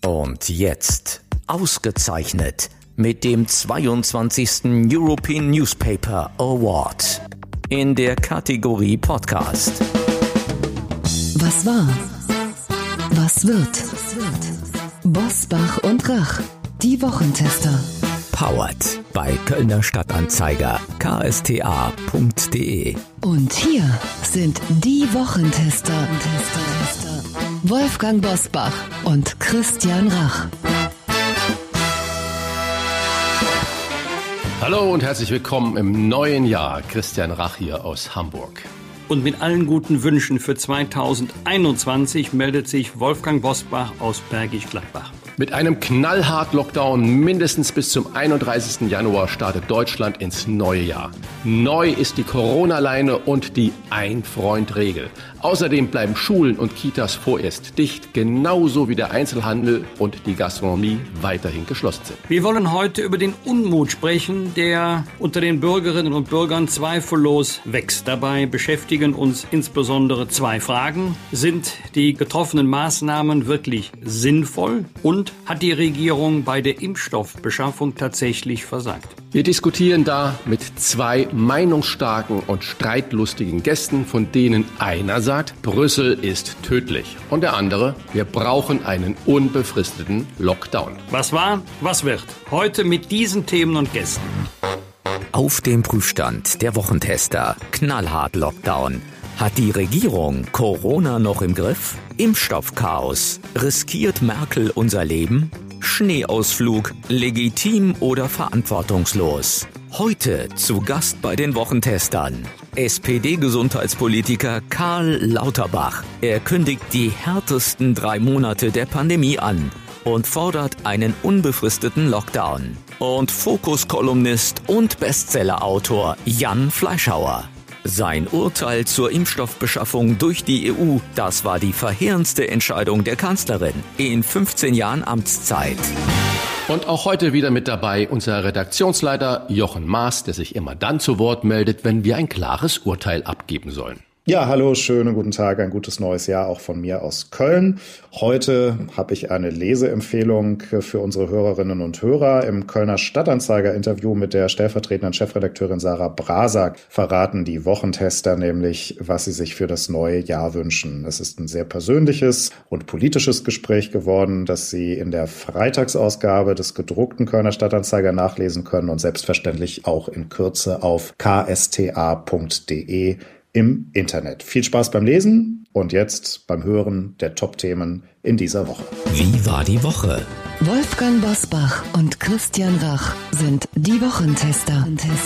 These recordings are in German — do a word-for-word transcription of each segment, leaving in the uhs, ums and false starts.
Und jetzt, ausgezeichnet mit dem zweiundzwanzigsten European Newspaper Award in der Kategorie Podcast. Was war? Was wird? Bosbach und Rach, die Wochentester. Powered bei Kölner Stadtanzeiger, k s t a punkt d e. Und hier sind die Wochentester. Wolfgang Bosbach und Christian Rach. Hallo und herzlich willkommen im neuen Jahr. Christian Rach hier aus Hamburg. Und mit allen guten Wünschen für zweitausendeinundzwanzig meldet sich Wolfgang Bosbach aus Bergisch Gladbach. Mit einem knallhart Lockdown mindestens bis zum einunddreißigsten Januar startet Deutschland ins neue Jahr. Neu ist die Corona-Leine und die Ein-Freund-Regel. Außerdem bleiben Schulen und Kitas vorerst dicht, genauso wie der Einzelhandel und die Gastronomie weiterhin geschlossen sind. Wir wollen heute über den Unmut sprechen, der unter den Bürgerinnen und Bürgern zweifellos wächst. Dabei beschäftigen uns insbesondere zwei Fragen. Sind die getroffenen Maßnahmen wirklich sinnvoll? Und hat die Regierung bei der Impfstoffbeschaffung tatsächlich versagt? Wir diskutieren da mit zwei meinungsstarken und streitlustigen Gästen, von denen einer sagt, Brüssel ist tödlich. Und der andere, wir brauchen einen unbefristeten Lockdown. Was war, was wird? Heute mit diesen Themen und Gästen. Auf dem Prüfstand der Wochentester, knallhart Lockdown. Hat die Regierung Corona noch im Griff? Impfstoffchaos. Riskiert Merkel unser Leben? Schneeausflug. Legitim oder verantwortungslos? Heute zu Gast bei den Wochentestern. S P D-Gesundheitspolitiker Karl Lauterbach. Er kündigt die härtesten drei Monate der Pandemie an und fordert einen unbefristeten Lockdown. Und Fokus-Kolumnist und Bestsellerautor Jan Fleischhauer. Sein Urteil zur Impfstoffbeschaffung durch die E U, das war die verheerendste Entscheidung der Kanzlerin in fünfzehn Jahren Amtszeit. Und auch heute wieder mit dabei unser Redaktionsleiter Jochen Maas, der sich immer dann zu Wort meldet, wenn wir ein klares Urteil abgeben sollen. Ja, hallo, schönen guten Tag, ein gutes neues Jahr auch von mir aus Köln. Heute habe ich eine Leseempfehlung für unsere Hörerinnen und Hörer. Im Kölner Stadtanzeiger-Interview mit der stellvertretenden Chefredakteurin Sarah Brasak verraten die Wochentester nämlich, was sie sich für das neue Jahr wünschen. Es ist ein sehr persönliches und politisches Gespräch geworden, das Sie in der Freitagsausgabe des gedruckten Kölner Stadtanzeiger nachlesen können und selbstverständlich auch in Kürze auf k s t a punkt d e im Internet. Viel Spaß beim Lesen und jetzt beim Hören der Top-Themen in dieser Woche. Wie war die Woche? Wolfgang Bosbach und Christian Rach sind die Wochentester.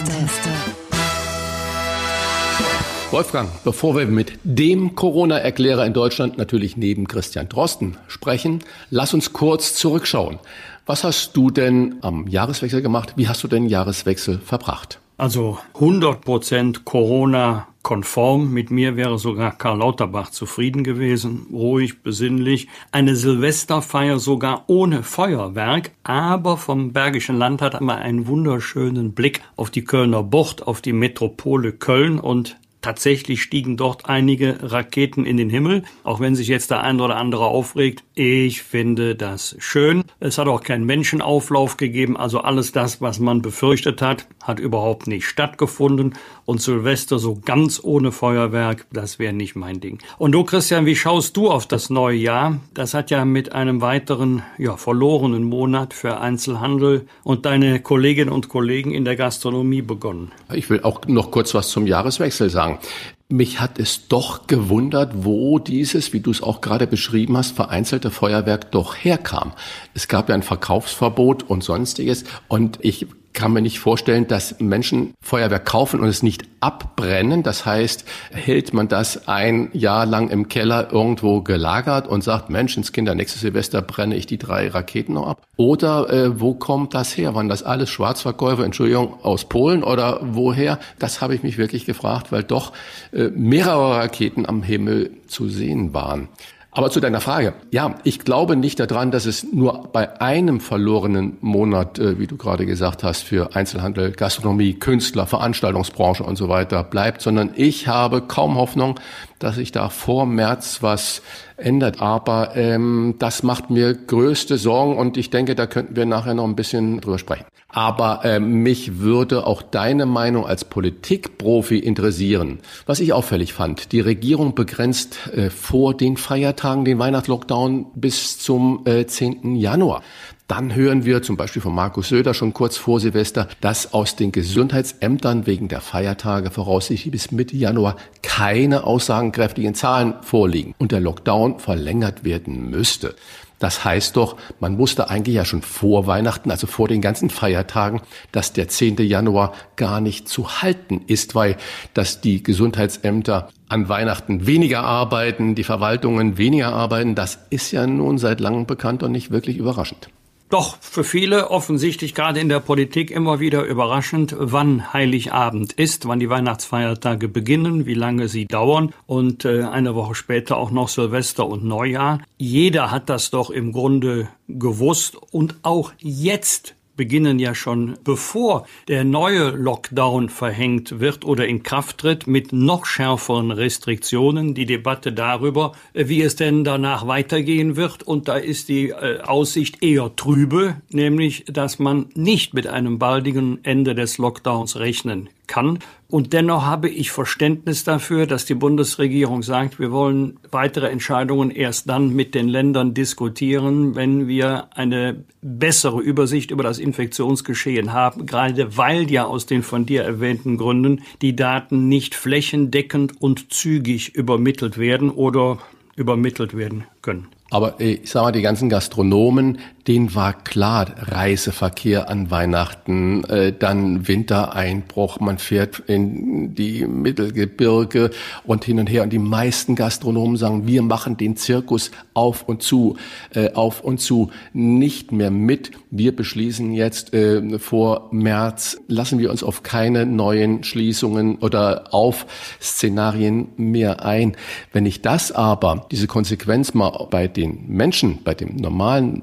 Wolfgang, bevor wir mit dem Corona-Erklärer in Deutschland natürlich neben Christian Drosten sprechen, lass uns kurz zurückschauen. Was hast du denn am Jahreswechsel gemacht? Wie hast du den Jahreswechsel verbracht? Also hundert Prozent Corona-konform. Mit mir wäre sogar Karl Lauterbach zufrieden gewesen. Ruhig, besinnlich. Eine Silvesterfeier sogar ohne Feuerwerk. Aber vom Bergischen Land hat man einen wunderschönen Blick auf die Kölner Bucht, auf die Metropole Köln und tatsächlich stiegen dort einige Raketen in den Himmel, auch wenn sich jetzt der ein oder andere aufregt. Ich finde das schön. Es hat auch keinen Menschenauflauf gegeben, also alles das, was man befürchtet hat, hat überhaupt nicht stattgefunden. Und Silvester so ganz ohne Feuerwerk, das wäre nicht mein Ding. Und du, Christian, wie schaust du auf das neue Jahr? Das hat ja mit einem weiteren, ja, verlorenen Monat für Einzelhandel und deine Kolleginnen und Kollegen in der Gastronomie begonnen. Ich will auch noch kurz was zum Jahreswechsel sagen. Mich hat es doch gewundert, wo dieses, wie du es auch gerade beschrieben hast, vereinzelte Feuerwerk doch herkam. Es gab ja ein Verkaufsverbot und Sonstiges und ich kann mir nicht vorstellen, dass Menschen Feuerwerk kaufen und es nicht abbrennen. Das heißt, hält man das ein Jahr lang im Keller irgendwo gelagert und sagt, Menschenskinder, nächstes Silvester brenne ich die drei Raketen noch ab? Oder äh, wo kommt das her? Waren das alles Schwarzverkäufer, Entschuldigung, aus Polen oder woher? Das habe ich mich wirklich gefragt, weil doch äh, mehrere Raketen am Himmel zu sehen waren. Aber zu deiner Frage. Ja, ich glaube nicht daran, dass es nur bei einem verlorenen Monat, äh, wie du gerade gesagt hast, für Einzelhandel, Gastronomie, Künstler, Veranstaltungsbranche und so weiter bleibt, sondern ich habe kaum Hoffnung, dass sich da vor März was ändert. Aber ähm, das macht mir größte Sorgen und ich denke, da könnten wir nachher noch ein bisschen drüber sprechen. Aber äh, mich würde auch deine Meinung als Politikprofi interessieren. Was ich auffällig fand, die Regierung begrenzt äh, vor den Feiertagen den Weihnachtslockdown bis zum äh, zehnten Januar. Dann hören wir zum Beispiel von Markus Söder schon kurz vor Silvester, dass aus den Gesundheitsämtern wegen der Feiertage voraussichtlich bis Mitte Januar keine aussagenkräftigen Zahlen vorliegen und der Lockdown verlängert werden müsste. Das heißt doch, man wusste eigentlich ja schon vor Weihnachten, also vor den ganzen Feiertagen, dass der zehnte Januar gar nicht zu halten ist, weil dass die Gesundheitsämter an Weihnachten weniger arbeiten, die Verwaltungen weniger arbeiten, das ist ja nun seit langem bekannt und nicht wirklich überraschend. Doch für viele offensichtlich gerade in der Politik immer wieder überraschend, wann Heiligabend ist, wann die Weihnachtsfeiertage beginnen, wie lange sie dauern und äh, eine Woche später auch noch Silvester und Neujahr. Jeder hat das doch im Grunde gewusst und auch jetzt beginnen ja schon, bevor der neue Lockdown verhängt wird oder in Kraft tritt, mit noch schärferen Restriktionen die Debatte darüber, wie es denn danach weitergehen wird. Und da ist die äh, Aussicht eher trübe, nämlich, dass man nicht mit einem baldigen Ende des Lockdowns rechnen kann. Und dennoch habe ich Verständnis dafür, dass die Bundesregierung sagt, wir wollen weitere Entscheidungen erst dann mit den Ländern diskutieren, wenn wir eine bessere Übersicht über das Infektionsgeschehen haben, gerade weil ja aus den von dir erwähnten Gründen die Daten nicht flächendeckend und zügig übermittelt werden oder übermittelt werden können. Aber ich sag mal, die ganzen Gastronomen, denen war klar, Reiseverkehr an Weihnachten, äh, dann Wintereinbruch, man fährt in die Mittelgebirge und hin und her. Und die meisten Gastronomen sagen, wir machen den Zirkus auf und zu, äh, auf und zu nicht mehr mit. Wir beschließen jetzt äh, vor März, lassen wir uns auf keine neuen Schließungen oder Auf-Szenarien mehr ein. Wenn ich das aber, diese Konsequenz mal bei den Menschen, bei dem normalen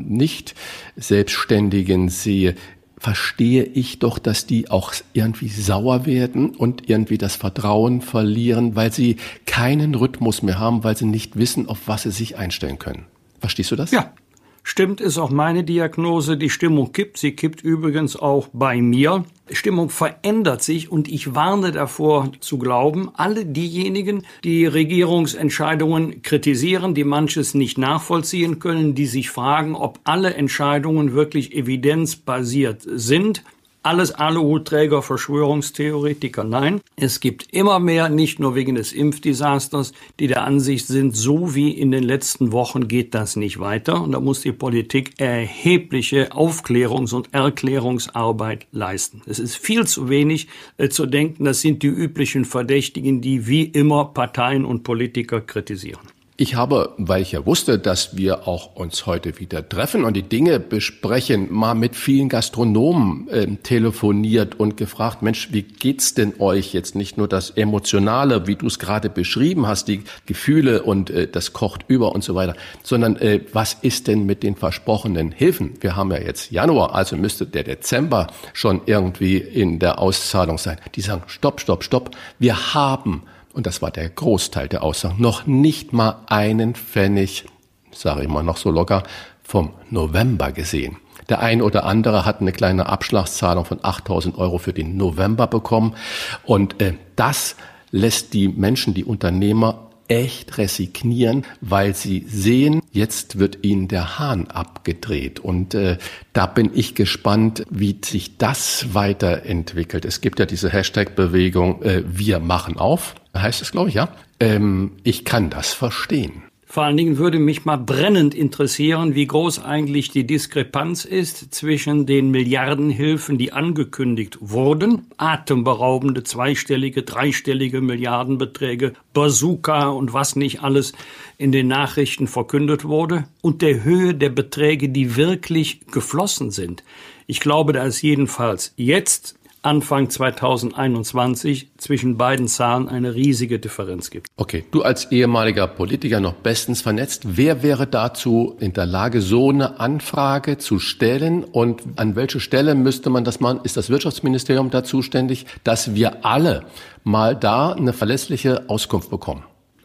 Nicht-Selbstständigen sehe, verstehe ich doch, dass die auch irgendwie sauer werden und irgendwie das Vertrauen verlieren, weil sie keinen Rhythmus mehr haben, weil sie nicht wissen, auf was sie sich einstellen können. Verstehst du das? Ja. Stimmt, ist auch meine Diagnose. Die Stimmung kippt. Sie kippt übrigens auch bei mir. Die Stimmung verändert sich und ich warne davor zu glauben, alle diejenigen, die Regierungsentscheidungen kritisieren, die manches nicht nachvollziehen können, die sich fragen, ob alle Entscheidungen wirklich evidenzbasiert sind. Alles Aluhutträger, Verschwörungstheoretiker, nein. Es gibt immer mehr, nicht nur wegen des Impfdesasters, die der Ansicht sind, so wie in den letzten Wochen geht das nicht weiter. Und da muss die Politik erhebliche Aufklärungs- und Erklärungsarbeit leisten. Es ist viel zu wenig äh, zu denken, das sind die üblichen Verdächtigen, die wie immer Parteien und Politiker kritisieren. Ich habe, weil ich ja wusste, dass wir auch uns heute wieder treffen und die Dinge besprechen, mal mit vielen Gastronomen äh, telefoniert und gefragt, Mensch, wie geht's denn euch jetzt? Nicht nur das Emotionale, wie du es gerade beschrieben hast, die Gefühle und äh, das kocht über und so weiter, sondern äh, was ist denn mit den versprochenen Hilfen? Wir haben ja jetzt Januar, also müsste der Dezember schon irgendwie in der Auszahlung sein. Die sagen, stopp, stopp, stopp, wir haben, und das war der Großteil der Aussagen, noch nicht mal einen Pfennig, sage ich mal noch so locker, vom November gesehen. Der ein oder andere hat eine kleine Abschlagszahlung von achttausend Euro für den November bekommen. Und äh, das lässt die Menschen, die Unternehmer, echt resignieren, weil sie sehen, jetzt wird ihnen der Hahn abgedreht. Und äh, da bin ich gespannt, wie sich das weiterentwickelt. Es gibt ja diese Hashtag-Bewegung, äh, wir machen auf, heißt es, glaube ich, ja. Ähm, ich kann das verstehen. Vor allen Dingen würde mich mal brennend interessieren, wie groß eigentlich die Diskrepanz ist zwischen den Milliardenhilfen, die angekündigt wurden, atemberaubende zweistellige, dreistellige Milliardenbeträge, Bazooka und was nicht alles in den Nachrichten verkündet wurde, und der Höhe der Beträge, die wirklich geflossen sind. Ich glaube, da ist jedenfalls jetzt Anfang zweitausendeinundzwanzig zwischen beiden Zahlen eine riesige Differenz gibt. Okay, du als ehemaliger Politiker noch bestens vernetzt. Wer wäre dazu in der Lage, so eine Anfrage zu stellen? Und an welche Stelle müsste man das machen? Ist das Wirtschaftsministerium da zuständig, dass wir alle mal da eine verlässliche Auskunft bekommen?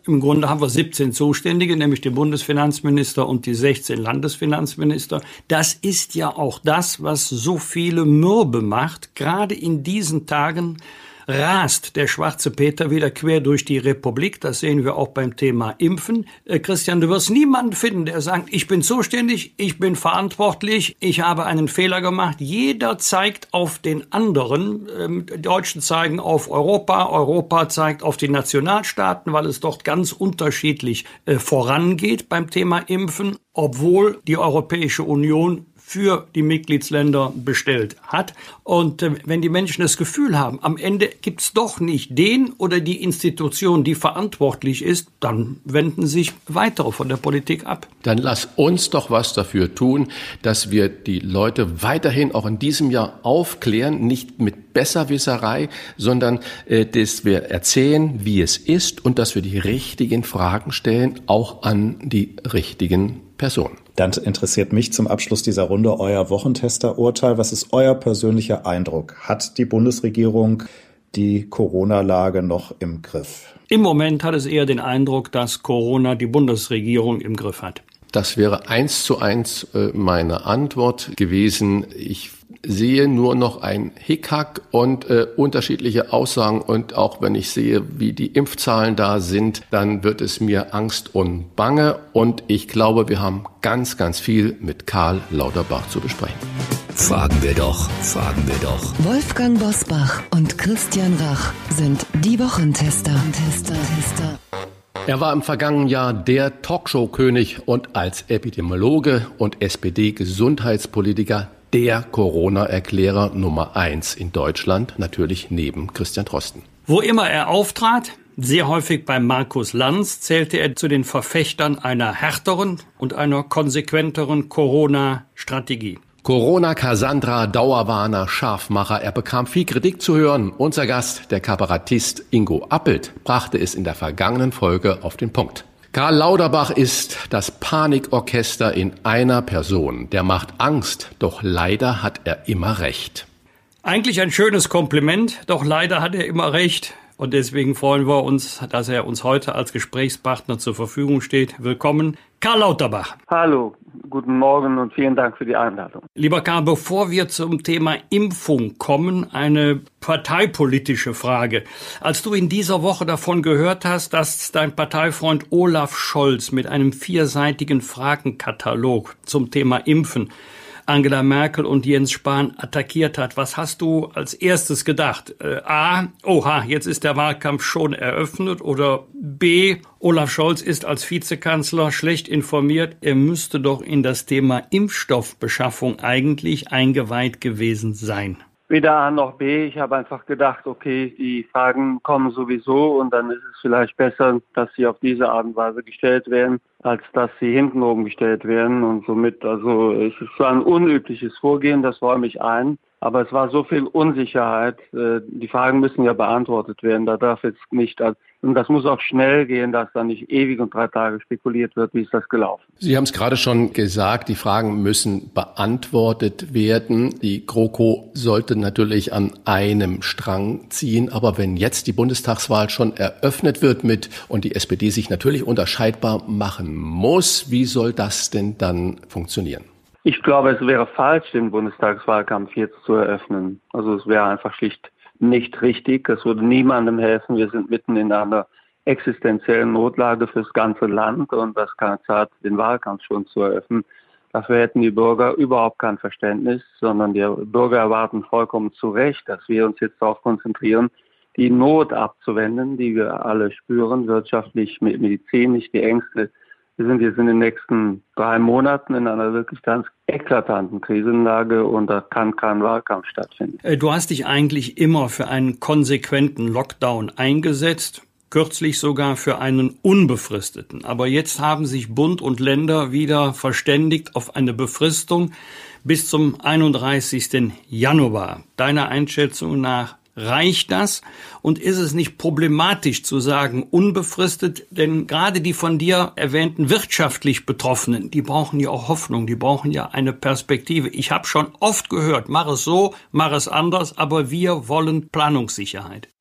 Im Grunde haben wir siebzehn Zuständige, nämlich den Bundesfinanzminister und die sechzehn Landesfinanzminister. Das ist ja auch das, was so viele mürbe macht. Gerade in diesen Tagen rast der schwarze Peter wieder quer durch die Republik. Das sehen wir auch beim Thema Impfen. Äh, Christian, du wirst niemanden finden, der sagt, ich bin zuständig, ich bin verantwortlich, ich habe einen Fehler gemacht. Jeder zeigt auf den anderen. Ähm, die Deutschen zeigen auf Europa, Europa zeigt auf die Nationalstaaten, weil es dort ganz unterschiedlich äh, vorangeht beim Thema Impfen, obwohl die Europäische Union für die Mitgliedsländer bestellt hat. Und äh, wenn die Menschen das Gefühl haben, am Ende gibt's doch nicht den oder die Institution, die verantwortlich ist, dann wenden sich weitere von der Politik ab. Dann lass uns doch was dafür tun, dass wir die Leute weiterhin auch in diesem Jahr aufklären, nicht mit Besserwisserei, sondern äh, dass wir erzählen, wie es ist und dass wir die richtigen Fragen stellen, auch an die richtigen Personen. Dann interessiert mich zum Abschluss dieser Runde euer Wochentester-Urteil. Was ist euer persönlicher Eindruck? Hat die Bundesregierung die Corona-Lage noch im Griff? Im Moment hat es eher den Eindruck, dass Corona die Bundesregierung im Griff hat. Das wäre eins zu eins äh, meine Antwort gewesen. Ich sehe nur noch ein Hickhack und äh, unterschiedliche Aussagen. Und auch wenn ich sehe, wie die Impfzahlen da sind, dann wird es mir Angst und Bange. Und ich glaube, wir haben ganz, ganz viel mit Karl Lauterbach zu besprechen. Fragen wir doch, fragen wir doch. Wolfgang Bosbach und Christian Rach sind die Wochentester. Tester, Tester. Er war im vergangenen Jahr der Talkshow-König und als Epidemiologe und S P D-Gesundheitspolitiker der Corona-Erklärer Nummer eins in Deutschland, natürlich neben Christian Drosten. Wo immer er auftrat, sehr häufig bei Markus Lanz, zählte er zu den Verfechtern einer härteren und einer konsequenteren Corona-Strategie. Corona-Cassandra, Dauerwarner, Scharfmacher, er bekam viel Kritik zu hören. Unser Gast, der Kabarettist Ingo Appelt, brachte es in der vergangenen Folge auf den Punkt. Karl Lauterbach ist das Panikorchester in einer Person. Der macht Angst, doch leider hat er immer recht. Eigentlich ein schönes Kompliment, doch leider hat er immer recht. Und deswegen freuen wir uns, dass er uns heute als Gesprächspartner zur Verfügung steht. Willkommen, Karl Lauterbach. Hallo, guten Morgen und vielen Dank für die Einladung. Lieber Karl, bevor wir zum Thema Impfung kommen, eine parteipolitische Frage. Als du in dieser Woche davon gehört hast, dass dein Parteifreund Olaf Scholz mit einem vierseitigen Fragenkatalog zum Thema Impfen Angela Merkel und Jens Spahn attackiert hat. Was hast du als erstes gedacht? Äh, A, oha, jetzt ist der Wahlkampf schon eröffnet, oder B, Olaf Scholz ist als Vizekanzler schlecht informiert, er müsste doch in das Thema Impfstoffbeschaffung eigentlich eingeweiht gewesen sein. Weder A noch B. Ich habe einfach gedacht, okay, die Fragen kommen sowieso und dann ist es vielleicht besser, dass sie auf diese Art und Weise gestellt werden, als dass sie hinten oben gestellt werden. Und somit, also es ist zwar ein unübliches Vorgehen, das räume ich ein, aber es war so viel Unsicherheit. Die Fragen müssen ja beantwortet werden. Da darf jetzt nicht, und das muss auch schnell gehen, dass da nicht ewig und drei Tage spekuliert wird, wie ist das gelaufen. Sie haben es gerade schon gesagt, die Fragen müssen beantwortet werden. Die GroKo sollte natürlich an einem Strang ziehen. Aber wenn jetzt die Bundestagswahl schon eröffnet wird mit und die S P D sich natürlich unterscheidbar machen muss, wie soll das denn dann funktionieren? Ich glaube, es wäre falsch, den Bundestagswahlkampf jetzt zu eröffnen. Also es wäre einfach schlicht nicht richtig. Es würde niemandem helfen. Wir sind mitten in einer existenziellen Notlage fürs ganze Land und das keine Zeit, den Wahlkampf schon zu eröffnen. Dafür hätten die Bürger überhaupt kein Verständnis, sondern die Bürger erwarten vollkommen zu Recht, dass wir uns jetzt darauf konzentrieren, die Not abzuwenden, die wir alle spüren, wirtschaftlich, medizinisch, die Ängste. Wir sind jetzt in den nächsten drei Monaten in einer wirklich ganz eklatanten Krisenlage und da kann kein Wahlkampf stattfinden. Du hast dich eigentlich immer für einen konsequenten Lockdown eingesetzt, kürzlich sogar für einen unbefristeten. Aber jetzt haben sich Bund und Länder wieder verständigt auf eine Befristung bis zum einunddreißigsten Januar. Deiner Einschätzung nach reicht das? Und ist es nicht problematisch zu sagen, unbefristet? Denn gerade die von dir erwähnten wirtschaftlich Betroffenen, die brauchen ja auch Hoffnung, die brauchen ja eine Perspektive. Ich habe schon oft gehört, mach es so, mach es anders, aber wir wollen Planungssicherheit.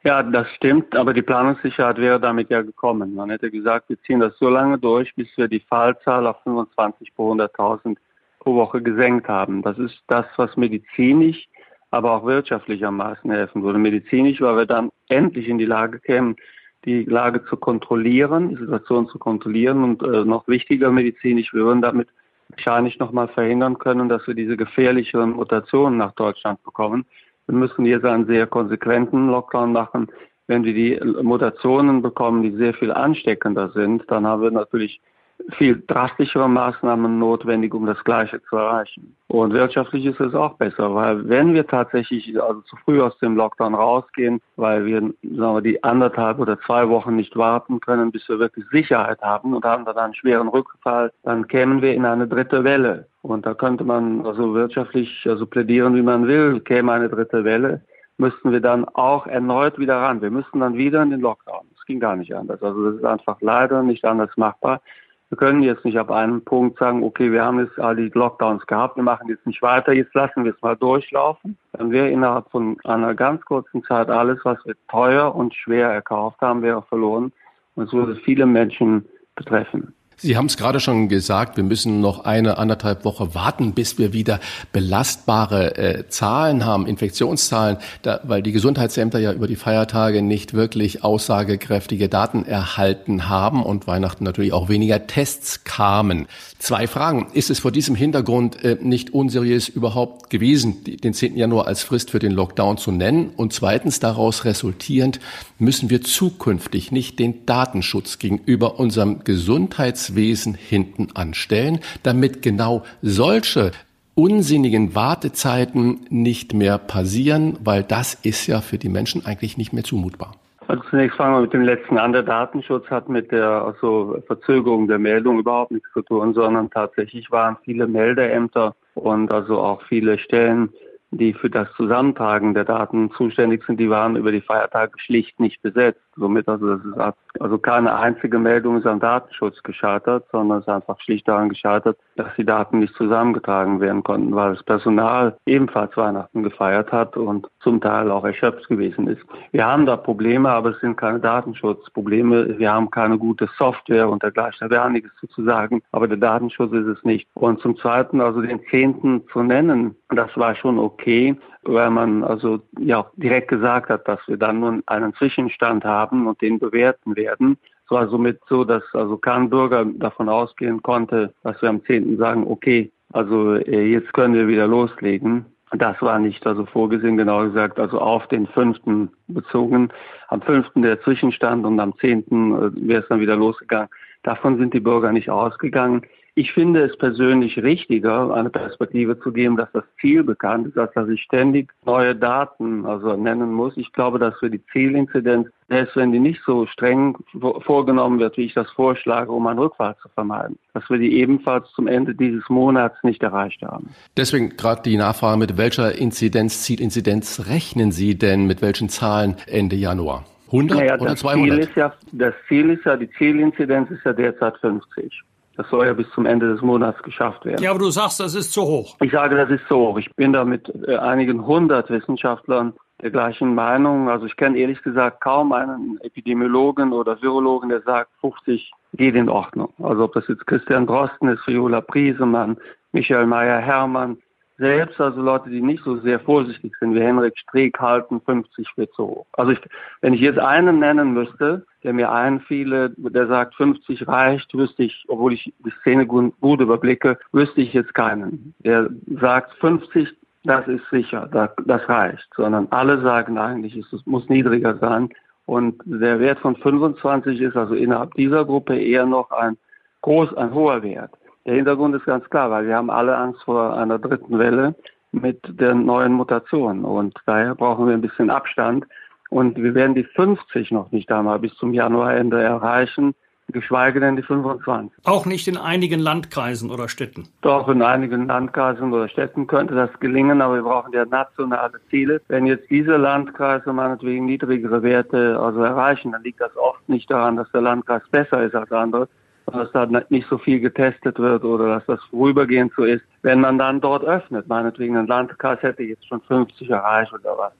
Ja, das stimmt, aber die Planungssicherheit wäre damit ja gekommen. Man hätte gesagt, wir ziehen das so lange durch, bis wir die Fallzahl auf fünfundzwanzig pro hunderttausend pro Woche gesenkt haben. Das ist das, was medizinisch, aber auch wirtschaftlich am meisten helfen würde. Medizinisch, weil wir dann endlich in die Lage kämen, die Lage zu kontrollieren, die Situation zu kontrollieren und äh, noch wichtiger medizinisch, wir würden damit wahrscheinlich noch mal verhindern können, dass wir diese gefährlicheren Mutationen nach Deutschland bekommen. Wir müssen jetzt einen sehr konsequenten Lockdown machen. Wenn wir die Mutationen bekommen, die sehr viel ansteckender sind, dann haben wir natürlich viel drastischere Maßnahmen notwendig, um das Gleiche zu erreichen. Und wirtschaftlich ist es auch besser, weil wenn wir tatsächlich also zu früh aus dem Lockdown rausgehen, weil wir, sagen wir die anderthalb oder zwei Wochen nicht warten können, bis wir wirklich Sicherheit haben und haben dann einen schweren Rückfall, dann kämen wir in eine dritte Welle. Und da könnte man also wirtschaftlich also plädieren, wie man will, käme eine dritte Welle, müssten wir dann auch erneut wieder ran. Wir müssten dann wieder in den Lockdown. Das ging gar nicht anders. Also das ist einfach leider nicht anders machbar. Wir können jetzt nicht ab einem Punkt sagen, okay, wir haben jetzt all die Lockdowns gehabt, wir machen jetzt nicht weiter, jetzt lassen wir es mal durchlaufen. Dann wäre innerhalb von einer ganz kurzen Zeit alles, was wir teuer und schwer erkauft haben, wäre verloren. Und es würde viele Menschen betreffen. Sie haben es gerade schon gesagt, wir müssen noch eine, anderthalb Woche warten, bis wir wieder belastbare äh, Zahlen haben, Infektionszahlen, da, weil die Gesundheitsämter ja über die Feiertage nicht wirklich aussagekräftige Daten erhalten haben und Weihnachten natürlich auch weniger Tests kamen. Zwei Fragen. Ist es vor diesem Hintergrund äh, nicht unseriös überhaupt gewesen, die, den zehnten Januar als Frist für den Lockdown zu nennen? Und zweitens daraus resultierend, müssen wir zukünftig nicht den Datenschutz gegenüber unserem Gesundheits Wesen hinten anstellen, damit genau solche unsinnigen Wartezeiten nicht mehr passieren, weil das ist ja für die Menschen eigentlich nicht mehr zumutbar. Also zunächst fangen wir mit dem letzten an. Der Datenschutz hat mit der also Verzögerung der Meldung überhaupt nichts zu tun, sondern tatsächlich waren viele Meldeämter und also auch viele Stellen, die für das Zusammentragen der Daten zuständig sind, die waren über die Feiertage schlicht nicht besetzt. Somit also das ist also keine einzige Meldung ist am Datenschutz gescheitert, sondern es ist einfach schlicht daran gescheitert, dass die Daten nicht zusammengetragen werden konnten, weil das Personal ebenfalls Weihnachten gefeiert hat und zum Teil auch erschöpft gewesen ist. Wir haben da Probleme, aber es sind keine Datenschutzprobleme. Wir haben keine gute Software und dergleichen. Da wäre einiges zu sagen, aber der Datenschutz ist es nicht. Und zum Zweiten, also den zehnten zu nennen, das war schon okay, weil man also ja direkt gesagt hat, dass wir dann nun einen Zwischenstand haben und den bewerten werden. Es war somit so, dass also kein Bürger davon ausgehen konnte, dass wir am zehnten sagen, okay, also jetzt können wir wieder loslegen. Das war nicht also vorgesehen, genau gesagt, also auf den fünften bezogen. Am fünften der Zwischenstand und am zehnten wäre es dann wieder losgegangen. Davon sind die Bürger nicht ausgegangen. Ich finde es persönlich richtiger, eine Perspektive zu geben, dass das Ziel bekannt ist, als dass ich ständig neue Daten also nennen muss. Ich glaube, dass wir die Zielinzidenz, selbst wenn die nicht so streng vorgenommen wird, wie ich das vorschlage, um einen Rückfall zu vermeiden, dass wir die ebenfalls zum Ende dieses Monats nicht erreicht haben. Deswegen gerade die Nachfrage, mit welcher Inzidenz, Zielinzidenz rechnen Sie denn, mit welchen Zahlen Ende Januar? hundert naja, oder das zweihundert? Ziel ist ja, das Ziel ist ja, die Zielinzidenz ist ja derzeit fünfzig. Das soll ja bis zum Ende des Monats geschafft werden. Ja, aber du sagst, das ist zu hoch. Ich sage, das ist zu hoch. Ich bin da mit äh, einigen hundert Wissenschaftlern der gleichen Meinung. Also ich kenne ehrlich gesagt kaum einen Epidemiologen oder Virologen, der sagt, fünfzig geht in Ordnung. Also ob das jetzt Christian Drosten ist, Viola Priesemann, Michael Mayer-Hermann, selbst also Leute, die nicht so sehr vorsichtig sind wie Henrik Streeck, halten fünfzig für zu hoch. Also ich, wenn ich jetzt einen nennen müsste, der mir einfiele, der sagt fünfzig reicht, wüsste ich, obwohl ich die Szene gut, gut überblicke, wüsste ich jetzt keinen. Der sagt fünfzig, das ist sicher, das, das reicht. Sondern alle sagen eigentlich, es muss niedriger sein. Und der Wert von fünfundzwanzig ist also innerhalb dieser Gruppe eher noch ein groß, ein hoher Wert. Der Hintergrund ist ganz klar, weil wir haben alle Angst vor einer dritten Welle mit der neuen Mutation. Und daher brauchen wir ein bisschen Abstand. Und wir werden die fünfzig noch nicht einmal bis zum Januarende erreichen, geschweige denn die fünfundzwanzig. Auch nicht in einigen Landkreisen oder Städten? Doch, in einigen Landkreisen oder Städten könnte das gelingen, aber wir brauchen ja nationale Ziele. Wenn jetzt diese Landkreise meinetwegen niedrigere Werte also erreichen, dann liegt das oft nicht daran, dass der Landkreis besser ist als andere, dass da nicht so viel getestet wird oder dass das vorübergehend so ist, wenn man dann dort öffnet. Meinetwegen ein Landkreis hätte jetzt schon fünfzig erreicht oder was.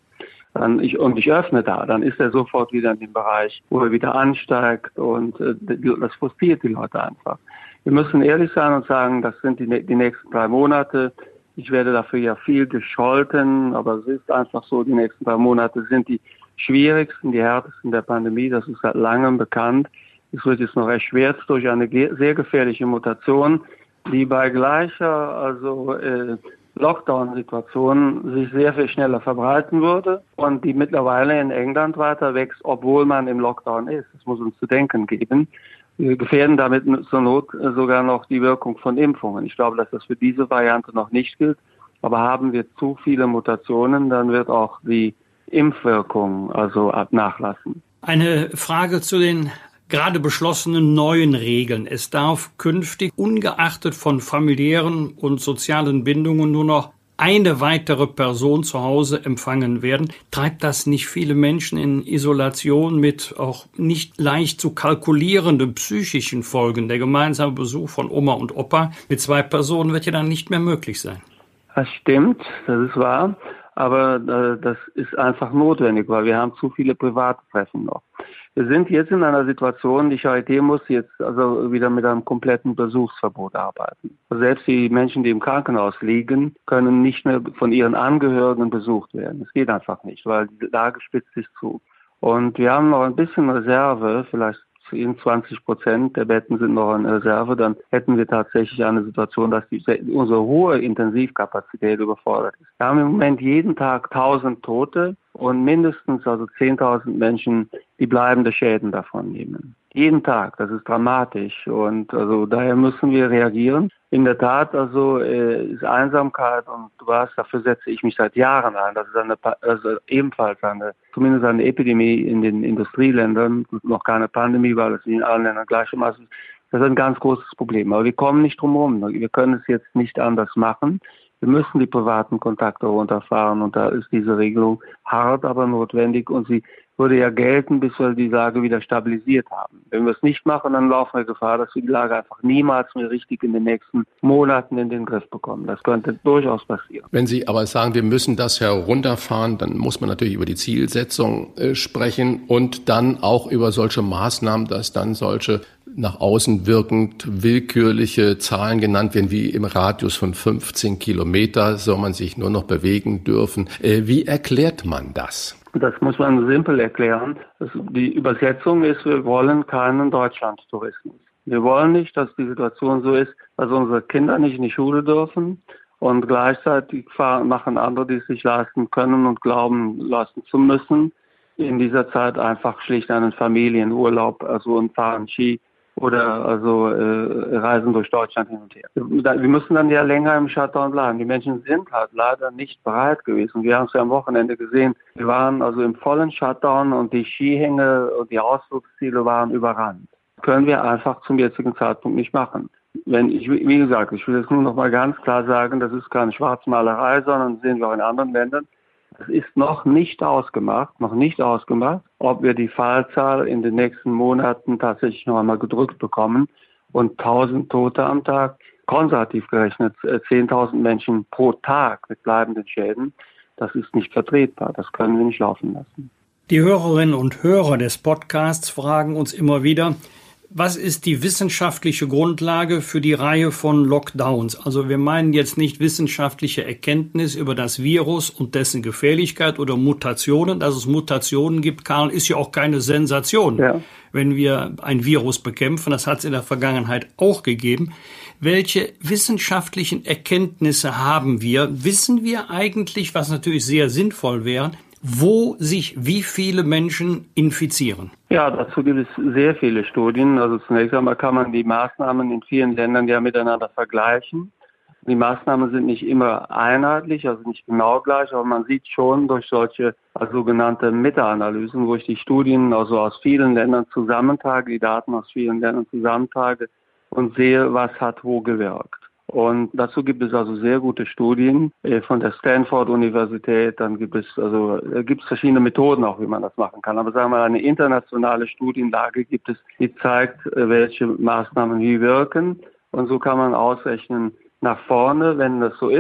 dann ich, und ich öffne da, dann ist er sofort wieder in dem Bereich, wo er wieder ansteigt und äh, das frustriert die Leute einfach. Wir müssen ehrlich sein und sagen, das sind die, die nächsten drei Monate. Ich werde dafür ja viel gescholten, aber es ist einfach so, die nächsten drei Monate sind die schwierigsten, die härtesten der Pandemie. Das ist seit langem bekannt. Es wird jetzt noch erschwert durch eine sehr gefährliche Mutation, die bei gleicher also äh, Lockdown-Situation sich sehr viel schneller verbreiten würde und die mittlerweile in England weiter wächst, obwohl man im Lockdown ist. Das muss uns zu denken geben. Wir gefährden damit zur Not sogar noch die Wirkung von Impfungen. Ich glaube, dass das für diese Variante noch nicht gilt. Aber haben wir zu viele Mutationen, dann wird auch die Impfwirkung also nachlassen. Eine Frage zu den gerade beschlossenen neuen Regeln. Es darf künftig ungeachtet von familiären und sozialen Bindungen nur noch eine weitere Person zu Hause empfangen werden. Treibt das nicht viele Menschen in Isolation mit auch nicht leicht zu kalkulierenden psychischen Folgen? Der gemeinsame Besuch von Oma und Opa mit zwei Personen wird ja dann nicht mehr möglich sein. Das stimmt, das ist wahr. Aber äh, das ist einfach notwendig, weil wir haben zu viele private Treffen noch. Wir sind jetzt in einer Situation, die Charité muss jetzt also wieder mit einem kompletten Besuchsverbot arbeiten. Selbst die Menschen, die im Krankenhaus liegen, können nicht mehr von ihren Angehörigen besucht werden. Es geht einfach nicht, weil die Lage spitzt sich zu. Und wir haben noch ein bisschen Reserve, vielleicht zwanzig Prozent der Betten sind noch in Reserve, dann hätten wir tatsächlich eine Situation, dass die, unsere hohe Intensivkapazität überfordert ist. Wir haben im Moment jeden Tag tausend Tote und mindestens also zehntausend Menschen, die bleibende Schäden davon nehmen. Jeden Tag, das ist dramatisch und also daher müssen wir reagieren. In der Tat, also äh, ist Einsamkeit und du weißt, dafür setze ich mich seit Jahren ein. Das ist eine, also ebenfalls eine, zumindest eine Epidemie in den Industrieländern, noch keine Pandemie, weil es in allen Ländern gleichermaßen ist. Das ist ein ganz großes Problem. Aber wir kommen nicht drum herum. Wir können es jetzt nicht anders machen. Wir müssen die privaten Kontakte runterfahren und da ist diese Regelung hart, aber notwendig und sie würde ja gelten, bis wir die Lage wieder stabilisiert haben. Wenn wir es nicht machen, dann laufen wir Gefahr, dass wir die Lage einfach niemals mehr richtig in den nächsten Monaten in den Griff bekommen. Das könnte durchaus passieren. Wenn Sie aber sagen, wir müssen das herunterfahren, dann muss man natürlich über die Zielsetzung äh, sprechen und dann auch über solche Maßnahmen, dass dann solche nach außen wirkend willkürliche Zahlen genannt werden, wie im Radius von fünfzehn Kilometer soll man sich nur noch bewegen dürfen. Äh, wie erklärt man das? Das muss man simpel erklären. Die Übersetzung ist, wir wollen keinen Deutschlandtourismus. Wir wollen nicht, dass die Situation so ist, dass unsere Kinder nicht in die Schule dürfen und gleichzeitig machen andere, die es sich leisten können und glauben, leisten zu müssen, in dieser Zeit einfach schlicht einen Familienurlaub, also und fahren Ski oder also äh, reisen durch Deutschland hin und her. Wir müssen dann ja länger im Shutdown bleiben. Die Menschen sind halt leider nicht bereit gewesen. Wir haben es ja am Wochenende gesehen. Wir waren also im vollen Shutdown und die Skihänge und die Ausflugsziele waren überrannt. Das können wir einfach zum jetzigen Zeitpunkt nicht machen. Wenn ich, wie gesagt, ich will jetzt nur noch mal ganz klar sagen, das ist keine Schwarzmalerei, sondern das sehen wir auch in anderen Ländern. Es ist noch nicht ausgemacht, noch nicht ausgemacht, ob wir die Fallzahl in den nächsten Monaten tatsächlich noch einmal gedrückt bekommen und tausend Tote am Tag, konservativ gerechnet zehntausend Menschen pro Tag mit bleibenden Schäden, das ist nicht vertretbar, das können wir nicht laufen lassen. Die Hörerinnen und Hörer des Podcasts fragen uns immer wieder, was ist die wissenschaftliche Grundlage für die Reihe von Lockdowns? Also wir meinen jetzt nicht wissenschaftliche Erkenntnis über das Virus und dessen Gefährlichkeit oder Mutationen. Dass es Mutationen gibt, Karl, ist ja auch keine Sensation, ja, wenn wir ein Virus bekämpfen. Das hat es in der Vergangenheit auch gegeben. Welche wissenschaftlichen Erkenntnisse haben wir? Wissen wir eigentlich, was natürlich sehr sinnvoll wäre, wo sich wie viele Menschen infizieren? Ja, dazu gibt es sehr viele Studien. Also zunächst einmal kann man die Maßnahmen in vielen Ländern ja miteinander vergleichen. Die Maßnahmen sind nicht immer einheitlich, also nicht genau gleich, aber man sieht schon durch solche also sogenannte Meta-Analysen, wo ich die Studien also aus vielen Ländern zusammentrage, die Daten aus vielen Ländern zusammentrage und sehe, was hat wo gewirkt. Und dazu gibt es also sehr gute Studien äh, von der Stanford-Universität. Dann gibt es also äh, gibt es verschiedene Methoden auch, wie man das machen kann. Aber sagen wir mal, eine internationale Studienlage gibt es, die zeigt, äh, welche Maßnahmen wie wirken. Und so kann man ausrechnen nach vorne, wenn das so ist,